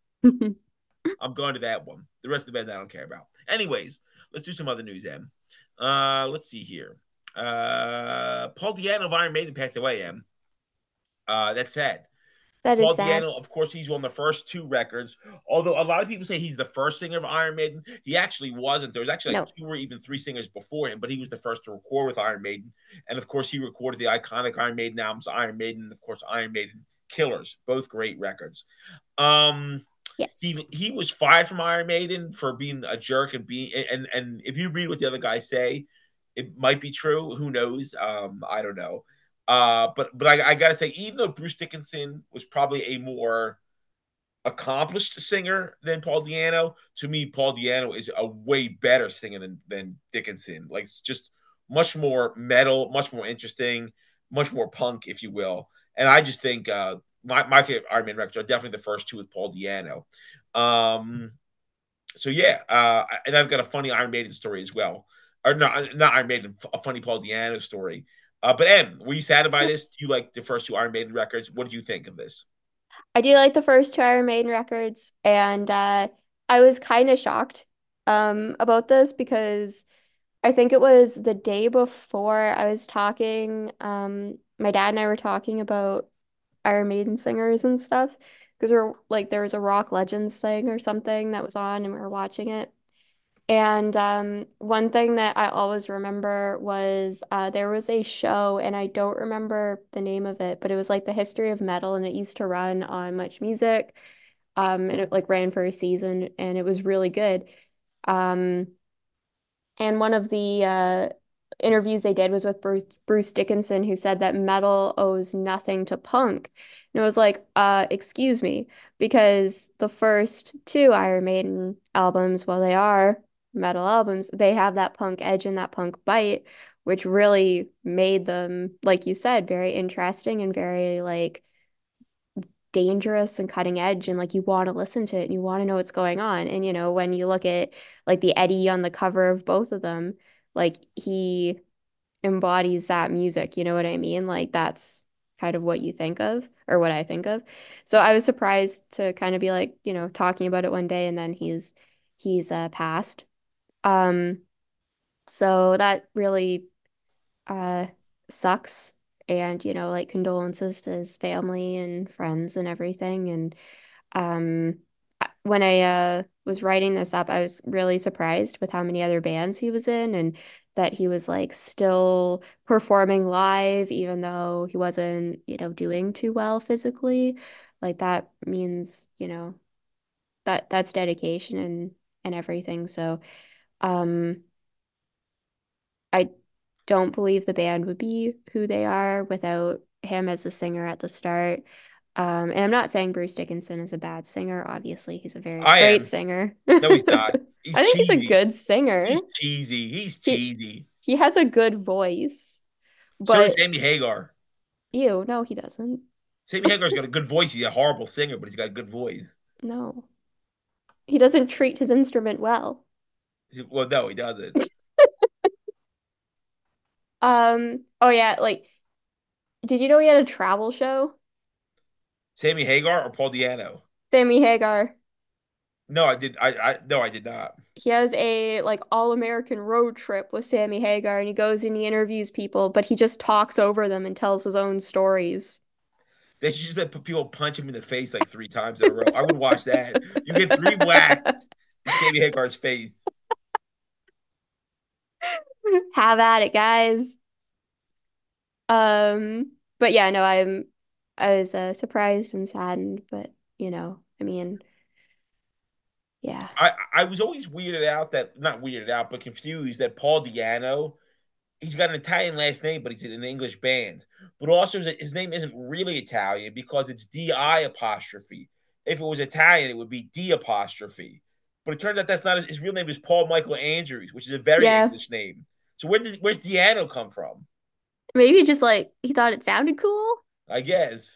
I'm going to that one. The rest of the bands I don't care about. Anyways, let's do some other news, M. Let's see here. Paul Diano of Iron Maiden passed away, M. That's sad. That is Paul sad. Diano, of course, he's on the first two records. Although a lot of people say he's the first singer of Iron Maiden, he actually wasn't. There was actually like No. two or even three singers before him, but he was the first to record with Iron Maiden. And of course, he recorded the iconic Iron Maiden albums, Iron Maiden, and of course, Iron Maiden Killers, both great records. Um, Yes. he was fired from Iron Maiden for being a jerk and being and if you read what the other guys say, it might be true. Who knows? I don't know. But I gotta say, even though Bruce Dickinson was probably a more accomplished singer than Paul Diano, to me, Paul Diano is a way better singer than Dickinson. Like it's just much more metal, much more interesting, much more punk, if you will. And I just think my favorite Iron Man records are definitely the first two with Paul Diano. Um, so yeah, and I've got a funny Iron Maiden story as well, or not Iron Maiden, a funny Paul Diano story. But Em, were you saddened by this? Do you like the first two Iron Maiden records? What did you think of this? I do like the first two Iron Maiden records, and I was kind of shocked about this because I think it was the day before I was talking, my dad and I were talking about Iron Maiden singers and stuff because we're like there was a Rock Legends thing or something that was on and we were watching it. And one thing that I always remember was there was a show, and I don't remember the name of it, but it was like the history of metal, and it used to run on Much Music. And it like ran for a season, and it was really good. Um, and one of the interviews they did was with Bruce Dickinson, who said that metal owes nothing to punk. And it was like, excuse me, because the first two Iron Maiden albums, while they are metal albums, they have that punk edge and that punk bite, which really made them, like you said, very interesting and very like dangerous and cutting edge, and like you want to listen to it and you want to know what's going on. And when you look at like the Eddie on the cover of both of them, like he embodies that music, you know what I mean? Like that's kind of what you think of or what I think of. So I was surprised to kind of be like, talking about it one day and then he's passed. Um so that really uh sucks, and like condolences to his family and friends and everything. And when I was writing this up, I was really surprised with how many other bands he was in, and that he was like still performing live even though he wasn't, doing too well physically. Like that means, that's dedication and everything. So, um I don't believe the band would be who they are without him as the singer at the start. And I'm not saying Bruce Dickinson is a bad singer. Obviously, he's a very I great am. singer. No, he's not. He's I think he's a cheesy. good singer. He's cheesy. He's He cheesy. he has a good voice, So does but Sammy Hagar. ew, no, he doesn't. Sammy Hagar's got a good voice. He's a horrible singer, but he's got a good voice. No, he doesn't treat his instrument well. Well, no, he doesn't. Oh yeah, like, did you know he had a travel show? Sammy Hagar or Paul Diano? Sammy Hagar. No, I did. I no, I did not. He has a like all-American road trip with Sammy Hagar and he goes and he interviews people, but he just talks over them and tells his own stories. They should just let people punch him in the face like 3 times in a row. I would watch that. You get 3 whacks in Sammy Hagar's face. Have at it, guys. But yeah, no, I was surprised and saddened, but I mean, yeah. I was always weirded out that not weirded out, but confused that Paul Diano, he's got an Italian last name, but he's in an English band. But also his name isn't really Italian because it's D-I apostrophe. If it was Italian, it would be D apostrophe. But it turns out that's not his real name is Paul Michael Andrews, which is a very Yeah. English name. So where's Diano come from? Maybe just like he thought it sounded cool. I guess.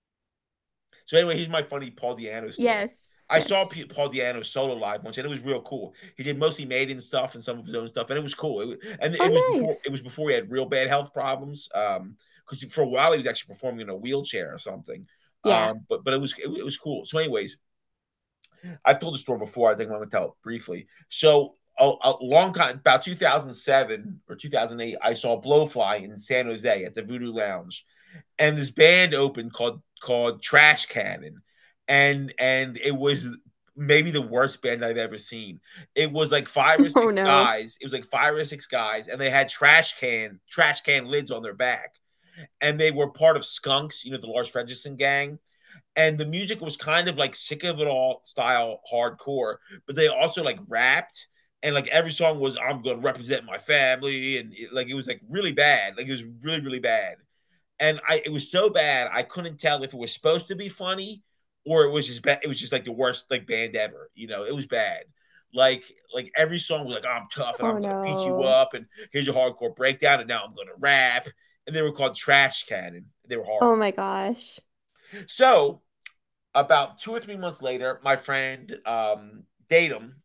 So anyway, here's my funny Paul Diano story. Yes. I saw Yes. Paul Diano solo live once, and it was real cool. He did mostly Maiden stuff and some of his own stuff, and it was cool. And it was Oh, before nice. he had real bad health problems. Because for a while he was actually performing in a wheelchair or something. Yeah. But it was cool. So, anyways, I've told the story before. I think I'm going to tell it briefly. So a long time, about 2007 or 2008, I saw Blowfly in San Jose at the Voodoo Lounge, and this band opened called Trash Cannon, and it was maybe the worst band I've ever seen. It was like five or Oh six no. guys. It was like 5 or 6 guys, and they had trash can lids on their back, and they were part of Skunks, the Lars Fredrickson gang, and the music was kind of like Sick of It All style hardcore, but they also like rapped, and like every song was I'm gonna represent my family, and it was like really bad, like it was really really bad, and it was so bad I couldn't tell if it was supposed to be funny or it was just bad. It was just like the worst like band ever. It was bad. Like every song was like I'm tough and Oh I'm gonna beat you no. up and here's your hardcore breakdown and now I'm gonna rap, and they were called Trash Cannon. They were Oh horrible. my gosh. So about 2 or 3 months later, my friend Datum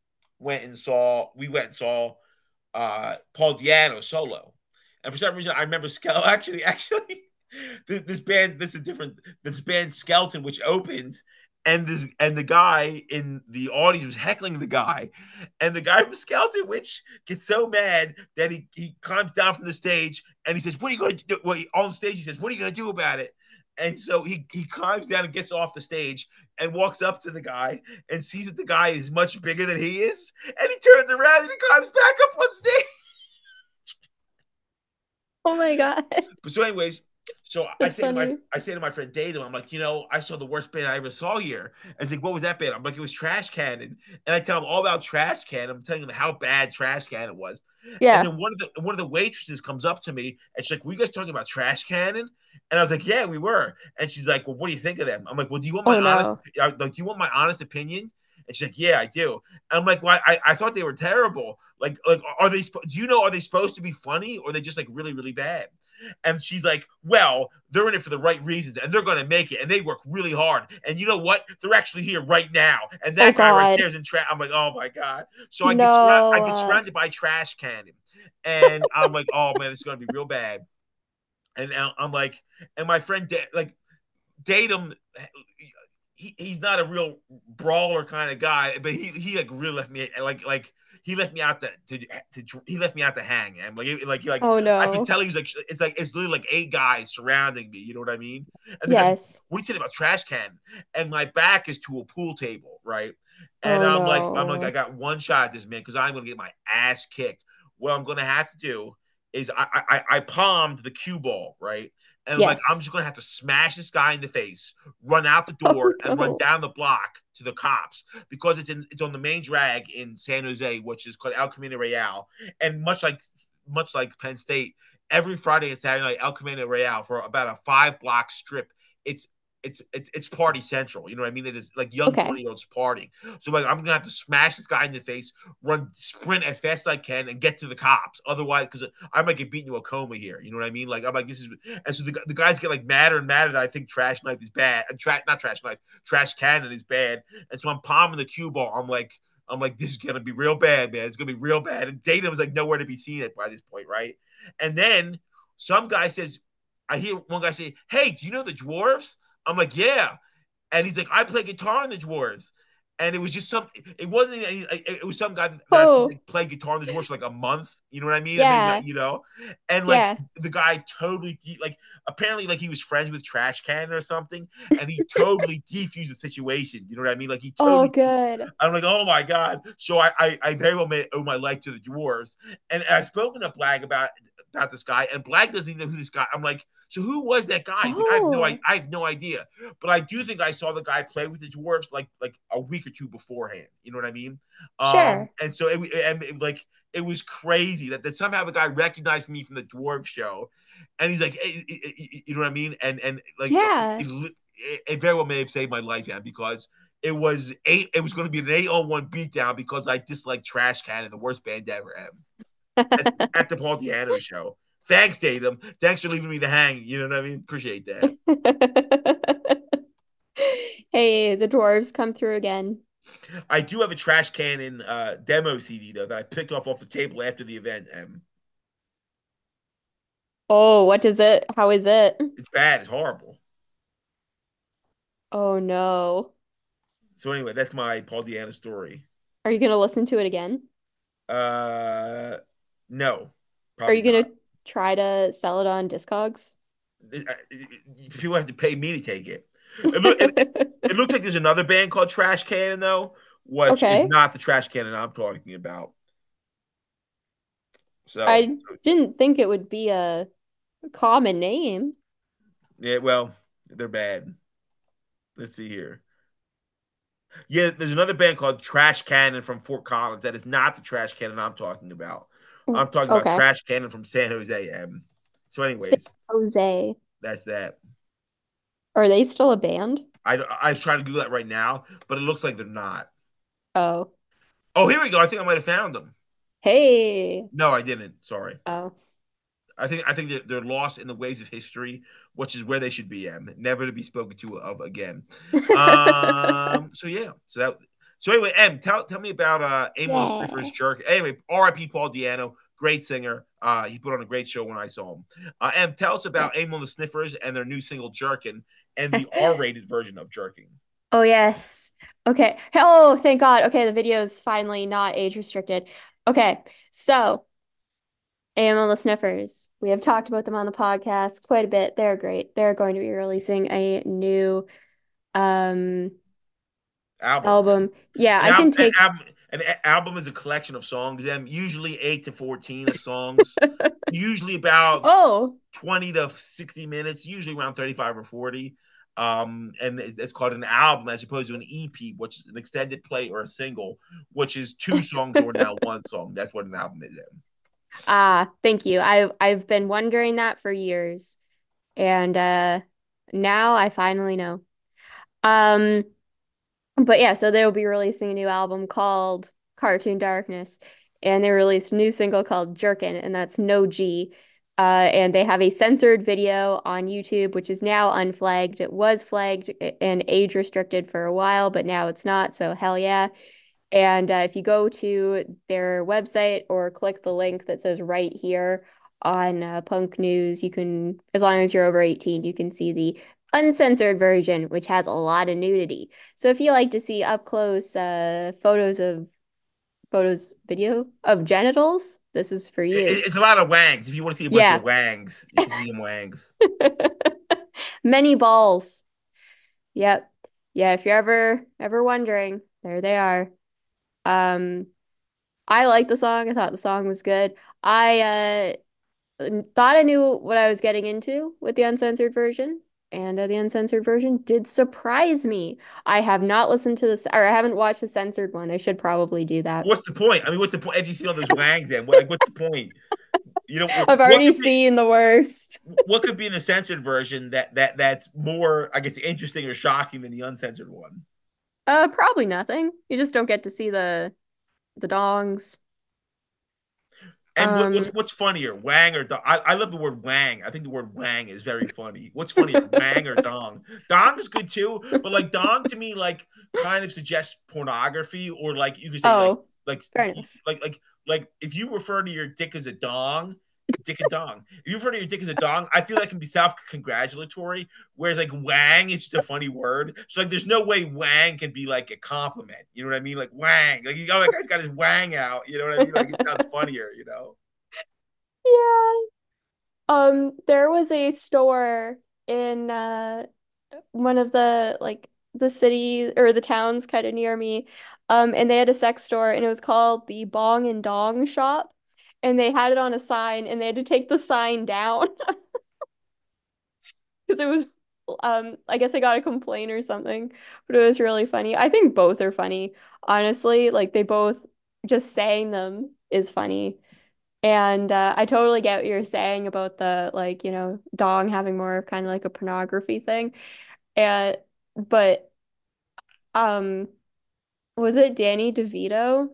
we went and saw Paul Diano solo. And for some reason I remember actually this band, this is different. This band Skeleton, which opens, and the guy in the audience was heckling the guy, and the guy from Skeleton, which gets so mad that he climbs down from the stage and he says, "What are you going to do?" Well, on stage he says, "What are you going to do about it?" And so he climbs down and gets off the stage and walks up to the guy and sees that the guy is much bigger than he is, and he turns around and he climbs back up on stage. Oh my God. But so, anyways, so That's funny. I say to my friend Dave, I'm like, I saw the worst band I ever saw here. And he's like, what was that band? I'm like, it was Trash Cannon. And I tell him all about Trash Cannon. I'm telling him how bad Trash Cannon was. And Yeah. then one of the waitresses comes up to me and she's like, were you guys talking about Trash Cannon? And I was like, yeah, we were. And she's like, well, what do you think of them? I'm like, well, Oh no. do you want my honest opinion? And she's like, yeah, I do. And I'm like, well, I thought they were terrible. Like, are they supposed to be funny or are they just like really, really bad? And she's like, well, they're in it for the right reasons and they're going to make it and they work really hard. And you know what? They're actually here right now. And Oh that guy right God. there is in trash. I'm like, oh my God. So I No. get surrounded by Trash Cannon. And I'm like, oh man, this is going to be real bad. And I'm like, and my friend, like, Datum, he's not a real brawler kind of guy, but he like really left me like he left me out he left me out to hang. And like Oh I could no. tell he was like it's literally like 8 guys surrounding me. You know what I mean? And the guy's like, Yes. what are you saying about Trash Can? And my back is to a pool table, right? And Oh I'm like I no. got one shot at this man because I'm gonna get my ass kicked. what I'm gonna have to do is I palmed the cue ball, right? And I'm like, I'm Yes. just gonna have to smash this guy in the face, run out the Oh door, and run no. down the block to the cops because it's on the main drag in San Jose, which is called El Camino Real. And much like Penn State, every Friday and Saturday night, El Camino Real for about a 5 block strip. It's it's party central. You know what I mean? It is like young Okay. 20-year-olds partying. So like I'm gonna have to smash this guy in the face, run sprint as fast as I can, and get to the cops. Otherwise, because I might get beaten to a coma here. You know what I mean? Like I'm like this is, and so the guys get like madder and madder that I think trash knife is bad. Not trash knife, trash cannon is bad. And so I'm palming the cue ball. I'm like, this is gonna be real bad, man. It's gonna be real bad. And Tatum's like nowhere to be seen at by this point, right? And then some guy says, I hear one guy say, "Hey, do you know the dwarves?" I'm like, "Yeah." And he's like, "I play guitar in the dwarves." And it was just some. It wasn't any. It was some guy that I think Oh, like, played guitar in the dwarves for like a month. You know what I mean? And maybe yeah. and like Yeah. the guy totally like apparently like he was friends with Trash Can or something, and he totally defused the situation. You know what I mean? Like he Oh, totally. good. I'm like, oh my god. So I very well may owe my life to the dwarves, and I've spoken to Blag about this guy, and Blag doesn't even know who this guy. I'm like, so who was that guy? He's like, Oh, I have no idea. But I do think I saw the guy play with the dwarves like a week or two beforehand. You know what I mean? sure. And so like it was crazy that somehow the guy recognized me from the dwarf show, and he's like, hey, you know what I mean? And like Yeah. it very well may have saved my life, man, because it was eight. It was going to be an 8-on-1 beatdown because I dislike Trash Can, the worst band ever am at the Paul Diano show. Thanks, Tatum. Thanks for leaving me to hang. You know what I mean? Appreciate that. Hey, the dwarves come through again. I do have a Trash Cannon demo CD though that I picked off the table after the event. Oh, what does it? How is it? It's bad. It's horrible. Oh no. So anyway, that's my Paul Diana story. Are you gonna listen to it again? Uh, no, Are probably you not. gonna try to sell it on Discogs? People have to pay me to take it. It looks like there's another band called Trash Cannon though, which is Okay. not the Trash Cannon I'm talking about. So I didn't think it would be a common name. yeah, well, they're bad. Let's see here. Yeah, there's another band called Trash Cannon from Fort Collins. That is not the Trash Cannon I'm talking about. I'm talking about Okay. Trash Cannon from San Jose. So, San anyways, Jose. that's that. Are they still a band? I was trying to Google that right now, but it looks like they're not. Oh. Oh, here we go. I think I might have found them. Hey. No, I didn't. Sorry. Oh. I think they're lost in the waves of history, which is where they should be. Never to be spoken to of again. So yeah. So anyway, tell me about Amon the Sniffer's Yeah. Jerk. Anyway, R.I.P. Paul Diano, great singer. He put on a great show when I saw him. Tell us about Yes. Amon the Sniffers and their new single Jerkin and the R-rated version of Jerking. Oh, yes. Okay. Oh, thank God. Okay, the video is finally not age restricted. Okay, so AML the Sniffers. We have talked about them on the podcast quite a bit. They're great. They're going to be releasing a new um Album. album. Yeah, An I can album, take an album is a collection of songs. Usually 8 to 14 of songs. Usually about Oh, 20 to 60 minutes. Usually around 35 or 40. And it's called an album as opposed to an EP, which is an extended play or a single, which is two songs or now one song. That's what an album is. thank you. I've been wondering that for years. And now I finally know. Um But yeah, so they'll be releasing a new album called Cartoon Darkness, and they released a new single called Jerkin, and that's no G. And they have a censored video on YouTube, which is now unflagged. It was flagged and age restricted for a while, but now it's not. So hell yeah. And if you go to their website or click the link that says right here on Punk News, you can, as long as you're over 18, you can see the uncensored version, which has a lot of nudity. So if you like to see up close video of genitals, this is for you. It's a lot of wangs. If you want to see a bunch of Yeah. wangs, you can see them wangs. Many balls. Yep. Yeah, if you're ever wondering, there they are. Um I like the song. I thought the song was good. I thought I knew what I was getting into with the uncensored version, and the uncensored version did surprise me. I have not listened to this, or I haven't watched the censored one. I should probably do that. What's the point? I mean, what's the point if you see all those wangs? And what, like, what's the point? You know, I've what already could be seen the worst. what could be in the censored version that's more, I guess, interesting or shocking than the uncensored one? Probably nothing. You just don't get to see the dongs. And Um, what's funnier, Wang or Dong? I love the word Wang. I think the word Wang is very funny. What's funnier, Wang or Dong? Dong is good too, but like Dong to me, like kind of suggests pornography, or like you could say oh, like fair enough. like if you refer to your dick as a dong, dick and dong. If you refer to your dick as a dong, I feel that can be self-congratulatory. Whereas like Wang is just a funny word. So like there's no way Wang can be like a compliment. You know what I mean? Like Wang. Like oh that guy's got his Wang out. You know what I mean? Like it sounds funnier, you know. Yeah. There was a store in one of the like the cities or the towns kind of near me. And they had a sex store and it was called the Bong and Dong Shop. And they had it on a sign and they had to take the sign down because it was I guess I got a complaint or something, but it was really funny. I think both are funny, honestly. Like they both just saying them is funny. And I totally get what you're saying about the like, Dong having more of kind of like a pornography thing. And but um was it Danny DeVito?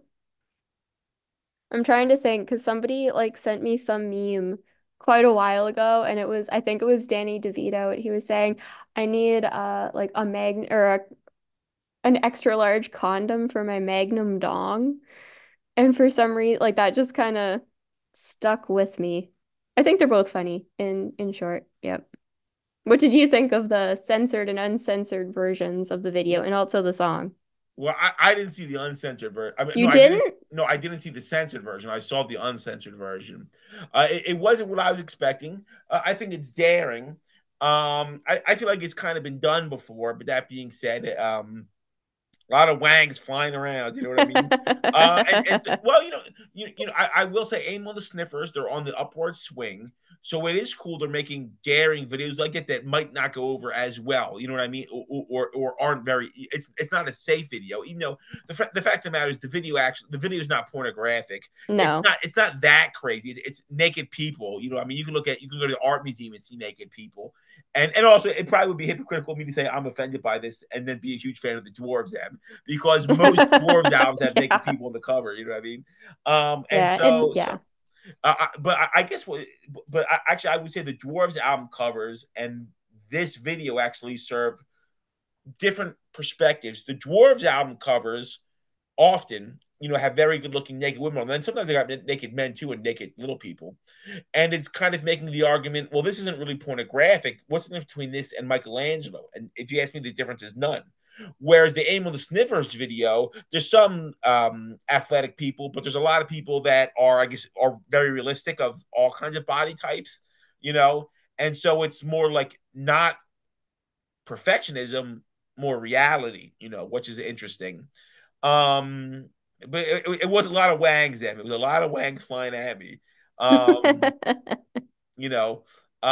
I'm trying to think because somebody like sent me some meme quite a while ago and I think it was Danny DeVito and he was saying I need like a an extra large condom for my Magnum dong. And for some reason like that just kind of stuck with me. I think they're both funny in short. Yep. What did you think of the censored and uncensored versions of the video and also the song? Well, I didn't see the uncensored version. I mean, You didn't? No, I didn't see the censored version. I saw the uncensored version. It wasn't what I was expecting. I think it's daring. I feel like it's kind of been done before. But that being said, a lot of wangs flying around. You know what I mean? Well, I will say, aim on the sniffers. They're on the upward swing, so it is cool. They're making daring videos like that might not go over as well. You know what I mean? Or aren't very. It's not a safe video. Even though the fact of the matter is the video is not pornographic. No. It's not that crazy. It's naked people. You know, I mean, you can go to the art museum and see naked people. And also, it probably would be hypocritical of me to say I'm offended by this and then be a huge fan of the Dwarves album because most Dwarves albums have naked Yeah. people on the cover. You know what I mean? And Yeah, and so yeah. but I guess actually I would say the Dwarves album covers and this video actually serve different perspectives. The Dwarves album covers often, have very good looking naked women on them. And sometimes they got naked men too and naked little people. And it's kind of making the argument, well, this isn't really pornographic. What's the difference between this and Michelangelo? And if you ask me, the difference is none. Whereas the Aim of the Sniffers video, there's some athletic people, but there's a lot of people that are, I guess, are very realistic of all kinds of body types, you know? And so it's more like not perfectionism, more reality, which is interesting. Um, but it was a lot of wangs at me. It was a lot of wangs flying at me. Um, you know.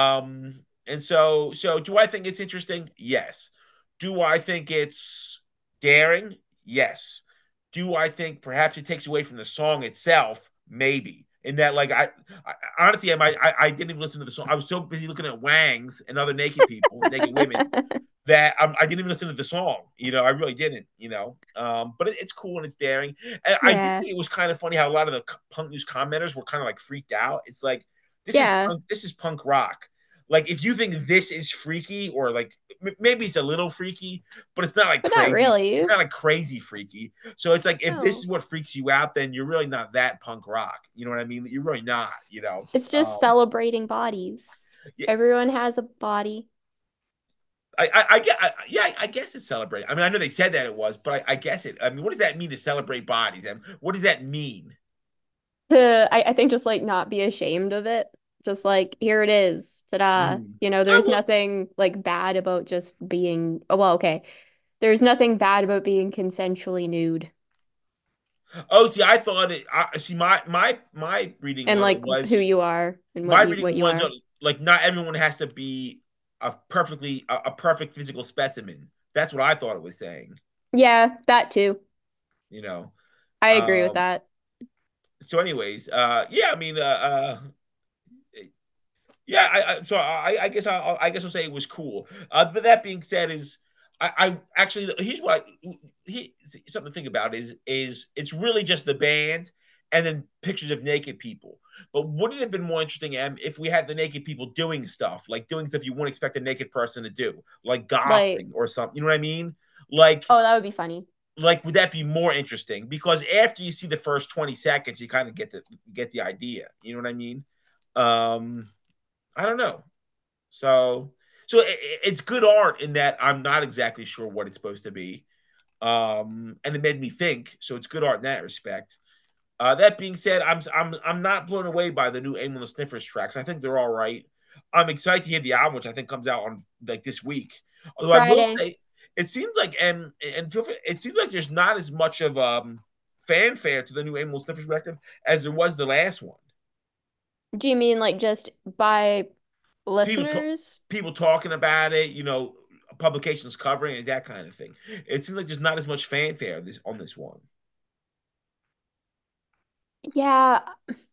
And so do I think it's interesting? Yes. Do I think it's daring? Yes. Do I think perhaps it takes away from the song itself? Maybe. In that, like, I honestly, I didn't even listen to the song. I was so busy looking at wangs and other naked people, naked women, that I didn't even listen to the song. I really didn't. But it's cool and it's daring. And I did Yeah. think it was kind of funny how a lot of the punk news commenters were kind of like freaked out. It's like Yeah. this is punk rock. Like if you think this is freaky or like maybe it's a little freaky, but it's not like But not crazy. really. It's not like crazy freaky. So it's like if this is No. what freaks you out, then you're really not that punk rock. You know what I mean? You're really not. It's just celebrating bodies. Yeah, Everyone has a body. yeah, I guess it's celebrating. I mean, I know they said that it was, but I guess it. I mean, what does that mean to celebrate bodies? And what does that mean? I think just like not be ashamed of it. Just like here it is. Ta-da. Mm. There's nothing like bad about just being, oh, well, okay. There's nothing bad about being consensually nude. Oh, see, I thought it. See, my reading And on it like who was you are and my what reading you was are. like not everyone has to be a perfect physical specimen. That's what I thought it was saying. Yeah, that too. You know. I agree with Um. that. So, anyways, yeah. I mean, yeah. I guess I guess I'll say it was cool. But that being said, is I actually here's what something to think about is it's really just the band and then pictures of naked people. But wouldn't it have been more interesting, if we had the naked people doing stuff like doing stuff you wouldn't expect a naked person to do, like Like, golfing or something? You know what I mean? Like oh, that would be funny. would that be more interesting? Because after you see the first 20 seconds, you kind of get the idea. You know what I mean? Um, I don't know. So it's good art in that I'm not exactly sure what it's supposed to be. And it made me think. So it's good art in that respect. That being said, I'm not blown away by the new Aim on the Sniffers tracks. I think they're all right. I'm excited to hear the album, which I think comes out on like this week. Although I will Friday. say, it seems like it seems like there's not as much of fanfare to the new Aim on the Sniffers record as there was the last one. Do you mean like just by People talk, listeners? people talking about it, publications covering it, that kind of thing. It seems like there's not as much fanfare on this one. Yeah,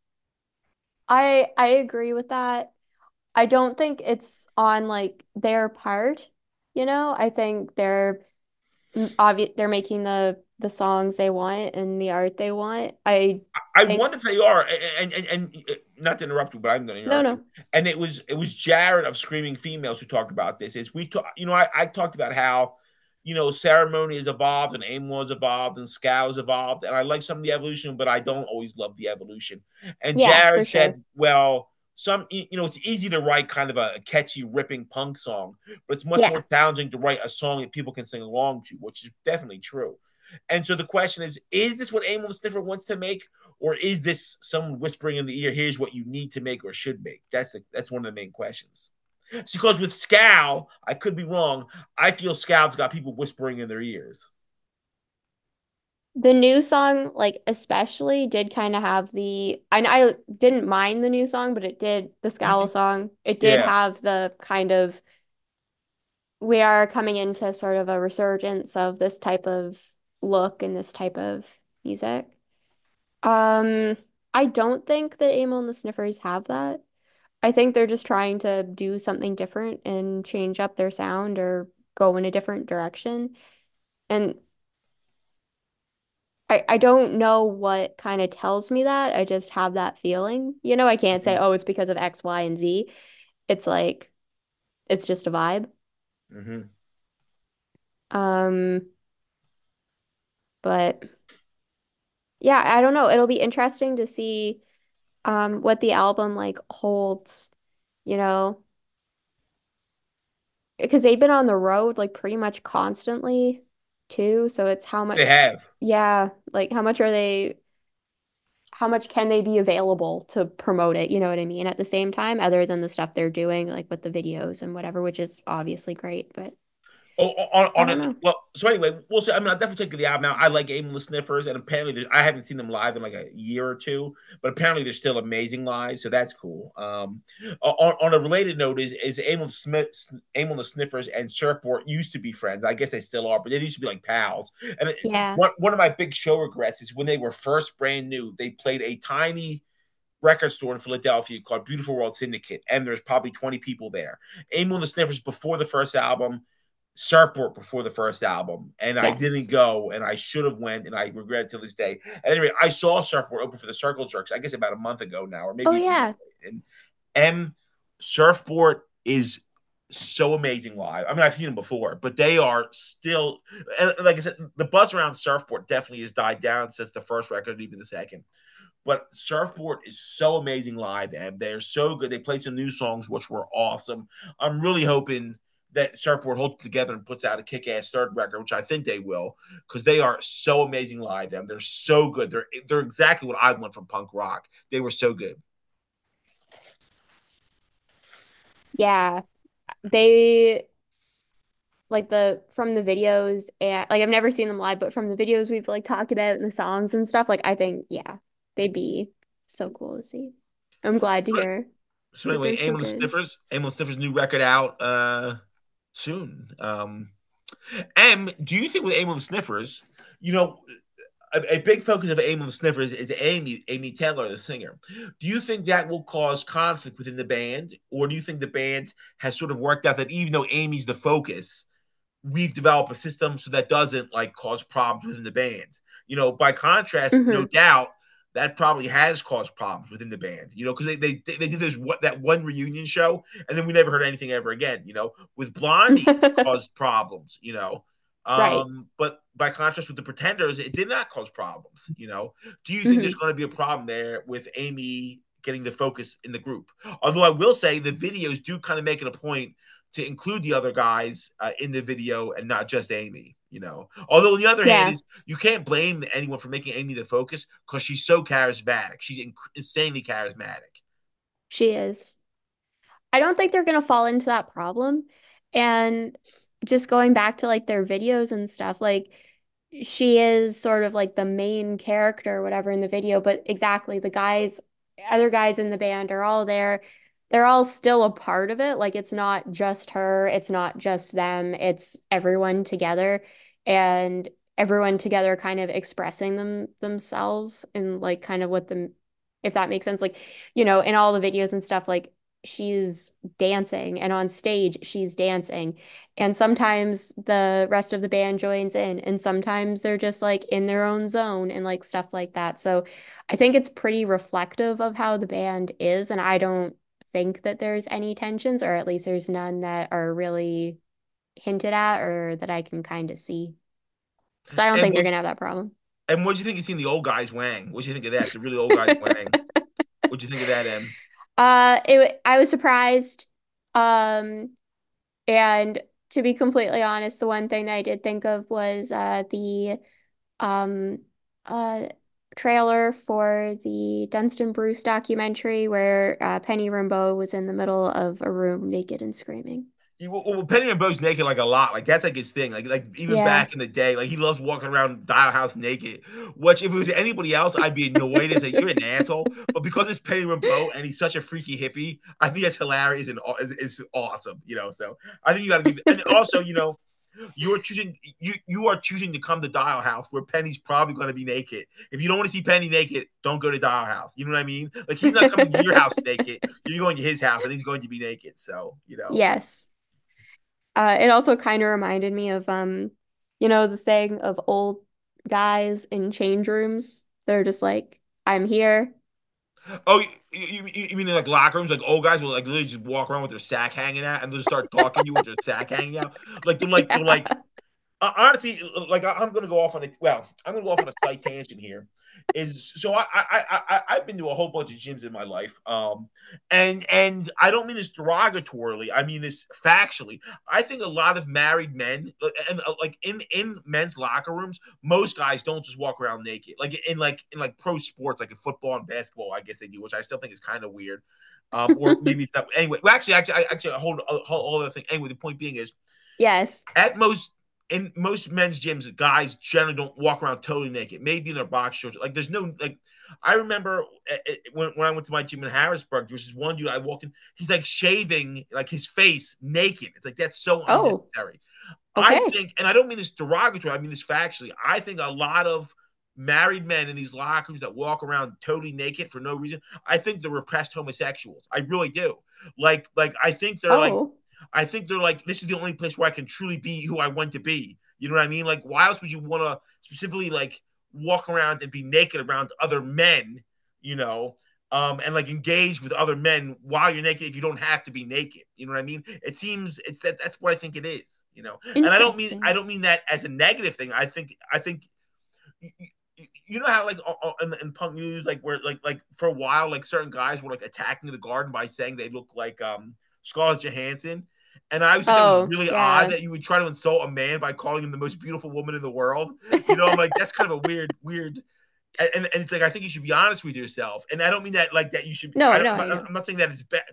I agree with that. I don't think it's on like their part, you know? I think they're making the songs they want and the art they want. I I think wonder if they are, and not to interrupt you, but I'm going to no, interrupt you. no. And it was Jared of Screaming Females who talked about this. Is we talk, I talked about how ceremony has evolved and aim has evolved and scout has evolved, and I like some of the evolution, but I don't always love the evolution. And Yeah, for Jared sure. said, well, it's easy to write kind of a catchy, ripping punk song, but it's much more Yeah. challenging to write a song that people can sing along to, which is definitely true. And so the question is this what Aim Sniffer wants to make? Or is this someone whispering in the ear, here's what you need to make or should make? That's one of the main questions. Because with Scal, I could be wrong. I feel Scal's got people whispering in their ears. The new song, like especially, did kind of have I didn't mind the new song, but it did the Scowl song. It did Yeah, have the kind of we are coming into sort of a resurgence of this type of look and this type of music. Um, I don't think that Amyl and the Sniffers have that. I think they're just trying to do something different and change up their sound or go in a different direction. And I don't know what kind of tells me that. I just have that feeling. You know, I can't say, mm-hmm. oh, it's because of X, Y, and Z. It's like it's just a vibe. Mm-hmm. Um, but yeah, I don't know. It'll be interesting to see what the album like holds, you know, because they've been on the road like pretty much constantly too. So it's how They much, have. yeah, like how much can they be available to promote it? You know what I mean? At the same time, other than the stuff they're doing, like with the videos and whatever, which is obviously great, but Oh, I on don't it. know. Well, so anyway, we'll see. I mean, I'll definitely check the album out. I like Aimless Sniffers, and apparently I haven't seen them live in like a year or two, but apparently they're still amazing live, so that's cool. On a related note, is Aimless Sniffers and Surfboard used to be friends. I guess they still are, but they used to be like pals. And Yeah. one of my big show regrets is when they were first brand new, they played a tiny record store in Philadelphia called Beautiful World Syndicate, and there's probably 20 people there. Aim on the Sniffers before the first album, Surfboard before the first album, and I didn't Yes. go, and I should have went, and I regret it to this day. At any rate, I saw Surfboard open for the Circle Jerks, I guess about a month ago now, or Oh maybe even more. yeah. And M Surfboard is so amazing live. I mean, I've seen them before, but they are still, and like I said, the buzz around Surfboard definitely has died down since the first record, even the second. But Surfboard is so amazing live, and they're so good. They played some new songs, which were awesome. I'm really hoping that Surfboard holds it together and puts out a kick-ass third record, which I think they will, because they are so amazing live, and they're so good. They're exactly what I want from punk rock. They were so good. Yeah. They like the from the videos, and like I've never seen them live, but from the videos we've like talked about and the songs and stuff, like I think yeah, they'd be so cool to see. I'm glad to hear So that anyway, they're so good. Aim of the Sniffers new record out soon. Do you think with Aim of the Sniffers, you know, a big focus of Aim of the Sniffers is Amy Taylor, the singer. Do you think that will cause conflict within the band, or do you think the band has sort of worked out that even though Amy's the focus, we've developed a system so that doesn't like cause problems within the band? By contrast, no Hmm. doubt that probably has caused problems within the band. Because they did that one reunion show, and then we never heard anything ever again. With Blondie, it caused problems. Right. But by contrast with the Pretenders, it did not cause problems. Do you think there's Hmm. going to be a problem there with Amy getting the focus in the group? Although I will say the videos do kind of make it a point to include the other guys in the video and not just Amy. Although on the other hand, Yeah, is you can't blame anyone for making Amy the focus because she's so charismatic. She's insanely charismatic. she is. I don't think they're gonna fall into that problem. And just going back to like their videos and stuff, like she is sort of like the main character or whatever in the video, but exactly the guys, other guys in the band are all there. They're all still a part of it. Like it's not just her, it's not just them, it's everyone together and everyone together kind of expressing themselves and like kind of what them, if that makes sense. Like, in all the videos and stuff, like she's dancing and on stage she's dancing and sometimes the rest of the band joins in and sometimes they're just like in their own zone and like stuff like that. So I think it's pretty reflective of how the band is and I don't think that there's any tensions or at least there's none that are really hinted at or that I can kind of see. So I don't And think they're what gonna have that problem. what do you think you seen the old guys Wang? What do you think of that? The really old guys Wang. What do you think of that, Em? I was surprised. Um, And to be completely honest, the one thing that I did think of was the um uh trailer for the Dunstan Bruce documentary where Penny Rimbaud was in the middle of a room naked and screaming. Penny and Bo's naked like a lot. Like that's like his thing. Like even Yeah. back in the day, like he loves walking around Dial House naked. Which if it was anybody else, I'd be annoyed and say you're an asshole. But because it's Penny Rimbaud and he's such a freaky hippie, I think that's hilarious and is awesome. So I think you got to give. And also, you are choosing to come to Dial House where Penny's probably going to be naked. If you don't want to see Penny naked, don't go to Dial House. You know what I mean? Like he's not coming to your house naked. You're going to his house and he's going to be naked. So. Yes. It also kind of reminded me of the thing of old guys in change rooms. They're just like, I'm here. Oh, you mean in like locker rooms, like old guys will like literally just walk around with their sack hanging out and they'll just start talking to you with their sack hanging out? Like they're like Yeah. honestly, like I'm going to go off on a I'm going to go off on a slight tangent here. Is so I've been to a whole bunch of gyms in my life, and I don't mean this derogatorily. I mean this factually. I think a lot of married men, and like in men's locker rooms, most guys don't just walk around naked. Like in pro sports, like in football and basketball, I guess they do, which I still think is kind of weird. Or maybe it's not. Anyway, well, actually, hold other thing. Anyway, the point being is Yes. at most in most men's gyms, guys generally don't walk around totally naked. Maybe in their box shorts. Like there's no like. I remember when I went to my gym in Harrisburg, there was this one dude I walked in. He's like shaving like his face naked. It's like that's so Oh, unnecessary. I okay. think, and I don't mean this derogatory. I mean this factually. I think a lot of married men in these locker rooms that walk around totally naked for no reason. I think they're repressed homosexuals. I really do. Like Oh. I think they're like, this is the only place where I can truly be who I want to be. You know what I mean? Like, why else would you want to specifically like walk around and be naked around other men, you know, and like engage with other men while you're naked if you don't have to be naked. You know what I mean? It seems that's what I think it is. And I Interesting. don't mean that as a negative thing. I think you know how like in punk news like where like for a while like certain guys were like attacking the Garden by saying they look like Scarlett Johansson, and I always thought that was Oh, really odd yeah. that you would try to insult a man by calling him the most beautiful woman in the world. I'm like that's kind of a weird. And it's like I think you should be honest with yourself, and I don't mean that like that you should. No, I don't. no, I know. I'm not saying that it's bad.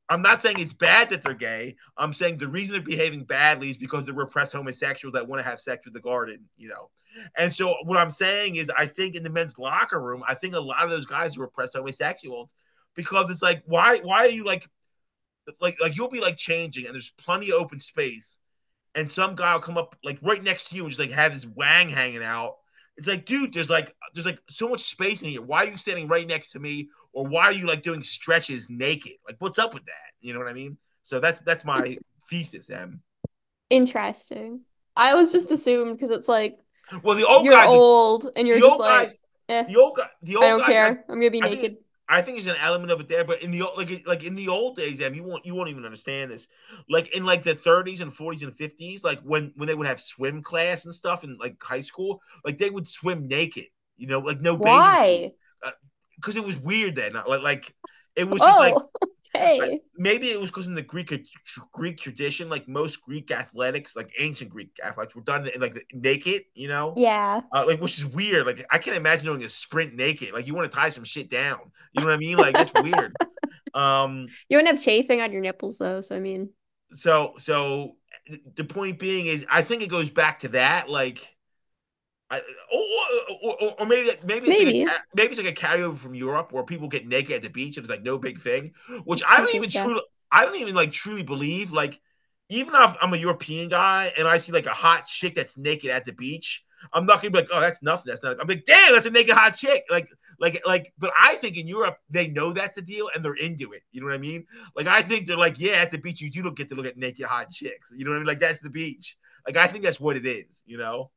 I'm not saying it's bad that they're gay. I'm saying the reason they're behaving badly is because they're repressed homosexuals that want to have sex with the garden, you know. And so what I'm saying is, I think in the men's locker room, I think a lot of those guys are repressed homosexuals because it's like, why are you like you'll be like changing and there's plenty of open space and some guy will come up like right next to you and just like have his wang hanging out. It's like, dude, there's like so much space in here. Why are you standing right next to me? Or why are you like doing stretches naked? Like, what's up with that? You know what I mean? So that's my thesis, Em. Interesting. I was just assumed because it's like Well, the old you're guys, old and you're the just old like, guys, eh, the I old don't guys. care. I'm gonna be I think naked. I think there's an element of it there, but in the like in the old days, Em, you won't even understand this. Like in like the 30s and 40s and 50s, like when they would have swim class and stuff in like high school, like they would swim naked, you know, like no bathing suit, Why? because it was weird then. Like it was just like Oh, okay. maybe it was because in the Greek tradition, like most Greek athletics, like ancient Greek athletics, were done in like naked, you know, Yeah. like which is weird. Like I can't imagine doing a sprint naked. Like you want to tie some shit down, you know what I mean? Like that's weird. Um, You wouldn't have chafing on your nipples though, so I mean, so the point being is, I think it goes back to that, like. I, or maybe it's like maybe. maybe it's like a carryover from Europe where people get naked at the beach and it's like no big thing, which Excuse me. Yeah. I don't even like truly believe. Like even if I'm a European guy and I see like a hot chick that's naked at the beach, I'm not gonna be like, oh, that's nothing. That's not. I'm like, damn, that's a naked hot chick. Like. But I think in Europe they know that's the deal and they're into it. You know what I mean? Like I think they're like, yeah, at the beach you do get to look at naked hot chicks. You know what I mean? Like that's the beach. Like I think that's what it is. You know.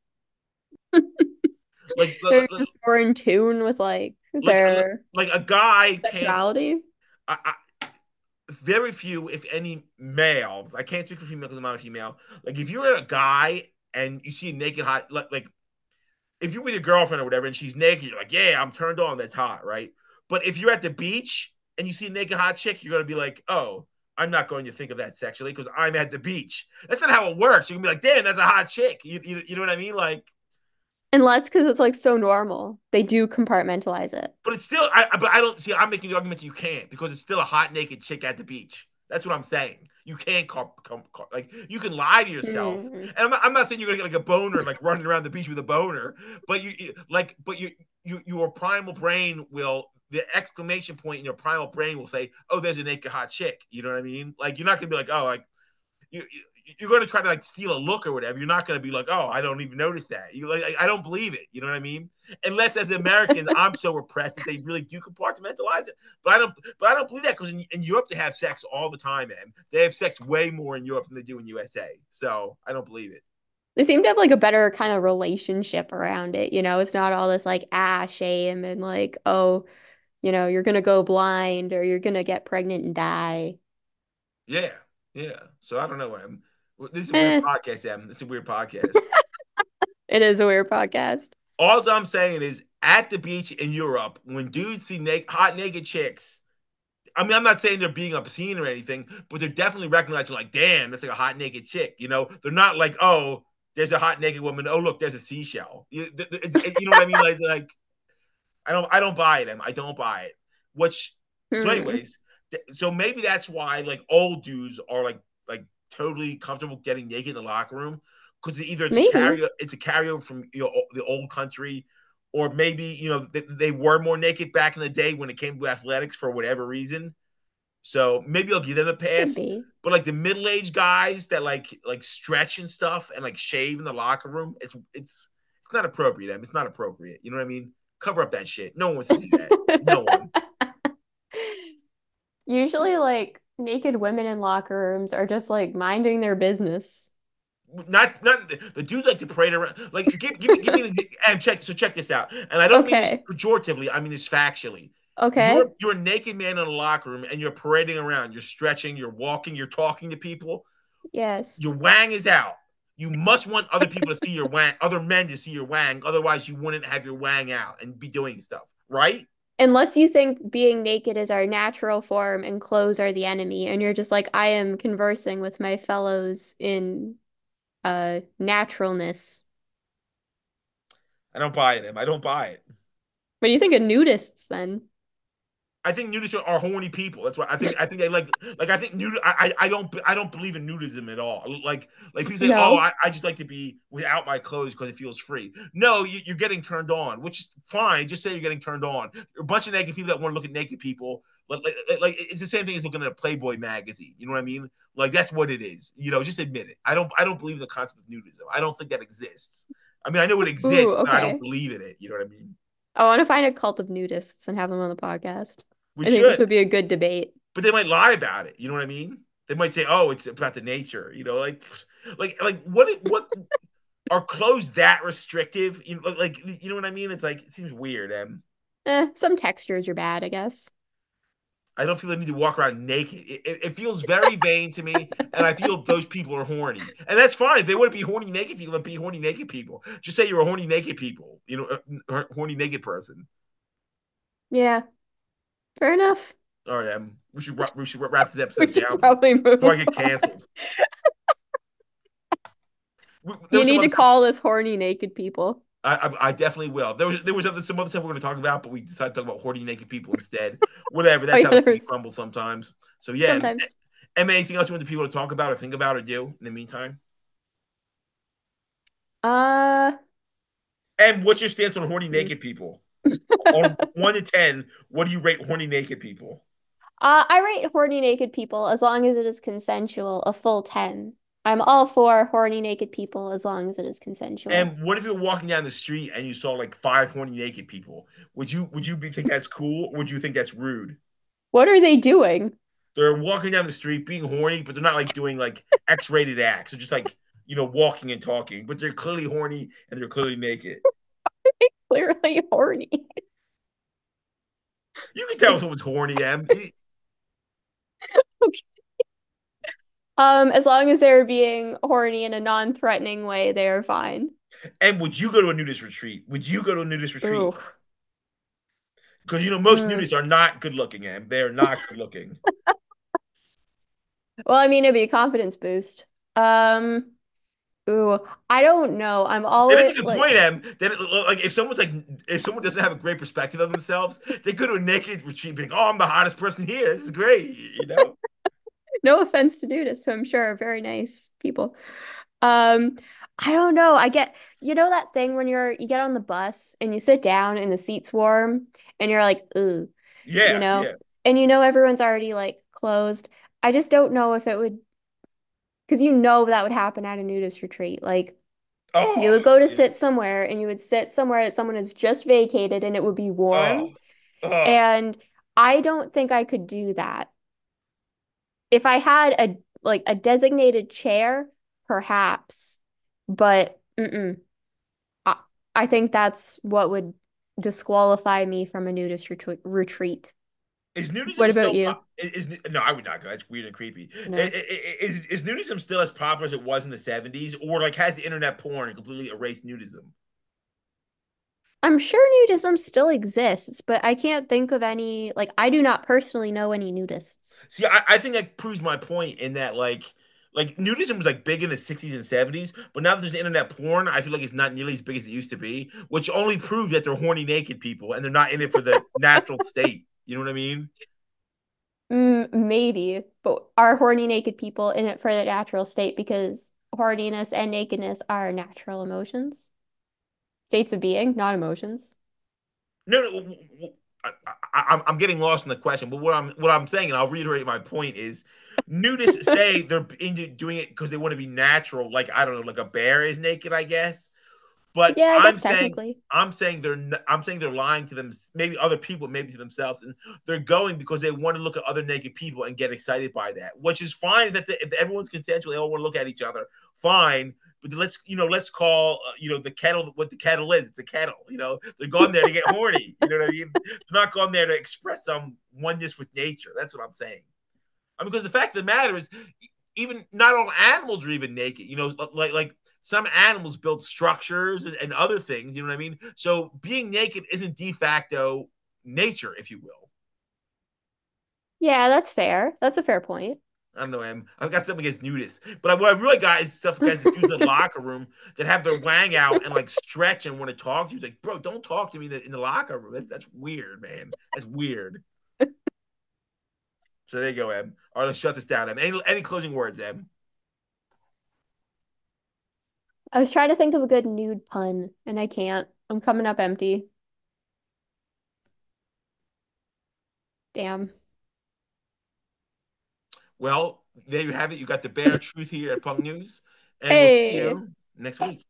Like, They're just more in tune with like like, their like a guy can't. sexuality. I, very few, if any, males. I can't speak for female because I'm not a female. Like, if you're a guy and you see a naked hot, like if you're with your girlfriend or whatever, and she's naked, you're like, yeah, I'm turned on. That's hot, right? But if you're at the beach and you see a naked hot chick, you're gonna be like, oh, I'm not going to think of that sexually because I'm at the beach. That's not how it works. You're gonna be like, damn, that's a hot chick. You know what I mean? Like, Unless because it's like so normal. They do compartmentalize it. but it's still, but I don't see. I'm making the argument that you can't because it's still a hot naked chick at the beach. That's what I'm saying. You can't like you can lie to yourself, Hmm. and I'm not saying you're gonna get like a boner and like running around the beach with a boner, but your primal brain will, the exclamation point in your primal brain will say, oh, there's a naked hot chick. You know what I mean? Like you're not gonna be like, oh, like you you're going to try to like steal a look or whatever. You're not going to be like, oh, I don't even notice that. You like, I don't believe it. You know what I mean? Unless as Americans, I'm so repressed that they really do compartmentalize it. But I don't believe that because in Europe they have sex all the time, man. They have sex way more in Europe than they do in USA. So I don't believe it. They seem to have like a better kind of relationship around it. It's not all this like shame and like, oh, you're gonna go blind or you're gonna get pregnant and die. Yeah, yeah. So I don't know. This is a weird Eh, podcast, Em. This is a weird podcast. it is a weird podcast. All I'm saying is, at the beach in Europe, when dudes see hot naked chicks, I mean, I'm not saying they're being obscene or anything, but they're definitely recognizing, like, damn, that's like a hot naked chick. You know, they're not like, oh, there's a hot naked woman. Oh, look, there's a seashell. You know what I mean? Like, I don't buy it. I don't buy it. Which, so, Hmm. anyways, so maybe that's why like old dudes are like totally comfortable getting naked in the locker room because either Maybe. it's a carryover from the old country, or maybe they were more naked back in the day when it came to athletics for whatever reason. So maybe I'll give them a Could pass. be. But like the middle aged guys that like stretch and stuff and like shave in the locker room, it's not appropriate. It's not appropriate. You know what I mean? Cover up that shit. No one wants to see that. No one. Usually, like naked women in locker rooms are just like minding their business. Not the dudes like to parade around. Like give me and check this out. And I don't mean this Okay. pejoratively. I mean this factually. Okay. You're a naked man in a locker room and you're parading around. You're stretching. You're walking. You're talking to people. Yes. Your wang is out. You must want other people to see your wang, other men to see your wang. Otherwise, you wouldn't have your wang out and be doing stuff, right? Unless you think being naked is our natural form and clothes are the enemy, and you're just like, I am conversing with my fellows in naturalness. I don't buy it. I don't buy it. What do you think of nudists then? I think nudists are horny people. That's why I think they like I think I don't believe in nudism at all. Like people say, oh, No. I just like to be without my clothes because it feels free. No, you're getting turned on, which is fine. Just say you're getting turned on. You're a bunch of naked people that want to look at naked people. Like it's the same thing as looking at a Playboy magazine. You know what I mean? Like that's what it is. You know, just admit it. I don't believe in the concept of nudism. I don't think that exists. I mean, I know it Ooh, exists, but I don't okay. believe in it. You know what I mean? I want to find a cult of nudists and have them on the podcast. We I think this should. would be a good debate. But they might lie about it. You know what I mean? They might say, "Oh, it's about the nature." You know, like what are clothes that restrictive? You know, like you know what I mean? It's like it seems weird. Some textures are bad, I guess. I don't feel the need to walk around naked. It feels very vain to me, and I feel those people are horny, and that's fine. If they want to be horny naked people, then be horny naked people. Just say you're a horny naked people. You know, a horny naked person. Yeah, fair enough. All right, we should wrap this We episode should down probably move before I get on. canceled. There You was some need other to stuff. call us horny naked people. I definitely will. There was some other stuff we're going to talk about, but we decided to talk about hoarding naked people instead. Whatever. Oh That's yeah, how the there cookie was crumbles sometimes. So yeah. sometimes. Emma, anything else you want the people to talk about or think about or do in the meantime? Uh, And what's your stance on horny naked people? On 1 to 10, what do you rate horny naked people? I rate horny naked people as long as it is consensual, a full 10. I'm all for horny naked people as long as it is consensual. And what if you're walking down the street and you saw like 5 horny naked people? Would you be think that's cool or would you think that's rude? What are they doing? They're walking down the street being horny, but they're not like doing like X-rated acts. They're just like walking and talking, but they're clearly horny and they're clearly naked. Clearly horny. You can tell someone's horny, Em. As long as they're being horny in a non-threatening way, they are fine. And would you go to a nudist retreat? Would you go to a nudist retreat? Ooh. Because most Mm. nudists are not good looking, Em. They're not good looking. Well, I mean, it'd be a confidence boost. Um, ooh, I don't know. I'm And it's always a good like, point, Em. That like if someone doesn't have a great perspective of themselves, they go to a naked retreat, being, "Oh, I'm the hottest person here. This is great." no offense to nudists, who I'm sure are very nice people. Um, I don't know. That thing when you get on the bus and you sit down and the seat's warm and you're like, ooh, you Yeah, know, yeah. and everyone's already like closed. I just don't know if it would, because that would happen at a nudist retreat. Like you Oh, would go to yeah. sit somewhere and you would sit somewhere that someone has just vacated and it would be Oh, warm. oh. And I don't think I could do that. If I had a designated chair, perhaps, but I, I think that's what would disqualify me from a nudist retreat. Is What nudism about still you? no? I would not go. That's weird and creepy. No. Is nudism still as popular as it was in the 70s, or like has the internet porn completely erased nudism? I'm sure nudism still exists, but I can't think of any, like, I do not personally know any nudists. See, I think that proves my point in that like nudism was like big in the 60s and 70s, but now that there's internet porn, I feel like it's not nearly as big as it used to be, which only proves that they're horny naked people and they're not in it for the natural state. You know what I mean? Maybe, but are horny naked people in it for the natural state because horniness and nakedness are natural emotions, states of being, not emotions. No, no. I'm getting lost in the question, but what I'm saying, and I'll reiterate my point is, nudists say they're into doing it because they want to be natural, like I don't know, like a bear is naked, I guess. But Yeah, I guess technically. I'm saying they're lying to them, maybe other people, maybe to themselves, and they're going because they want to look at other naked people and get excited by that, which is fine. If everyone's consensual, they all want to look at each other, fine. But let's call the kettle what the kettle is. It's a kettle. They're going there to get horny. You know what I mean? They're not going there to express some oneness with nature. That's what I'm saying. I mean, because the fact of the matter is, even not all animals are even naked. Like some animals build structures and other things. You know what I mean? So being naked isn't de facto nature, if you will. Yeah, that's fair. That's a fair point. I don't know, I've got something against nudists, but what I really got is stuff guys that do in the locker room that have their wang out and like stretch and want to talk to you. It's like, bro, don't talk to me in the locker room. That's weird, man. That's weird. So there you go, Em. All right, let's shut this down, Em. Any closing words, Em? I was trying to think of a good nude pun, and I can't. I'm coming up empty. Damn. Well, there you have it. You got the bare truth here at Punk News, and we'll see Hey. you next week.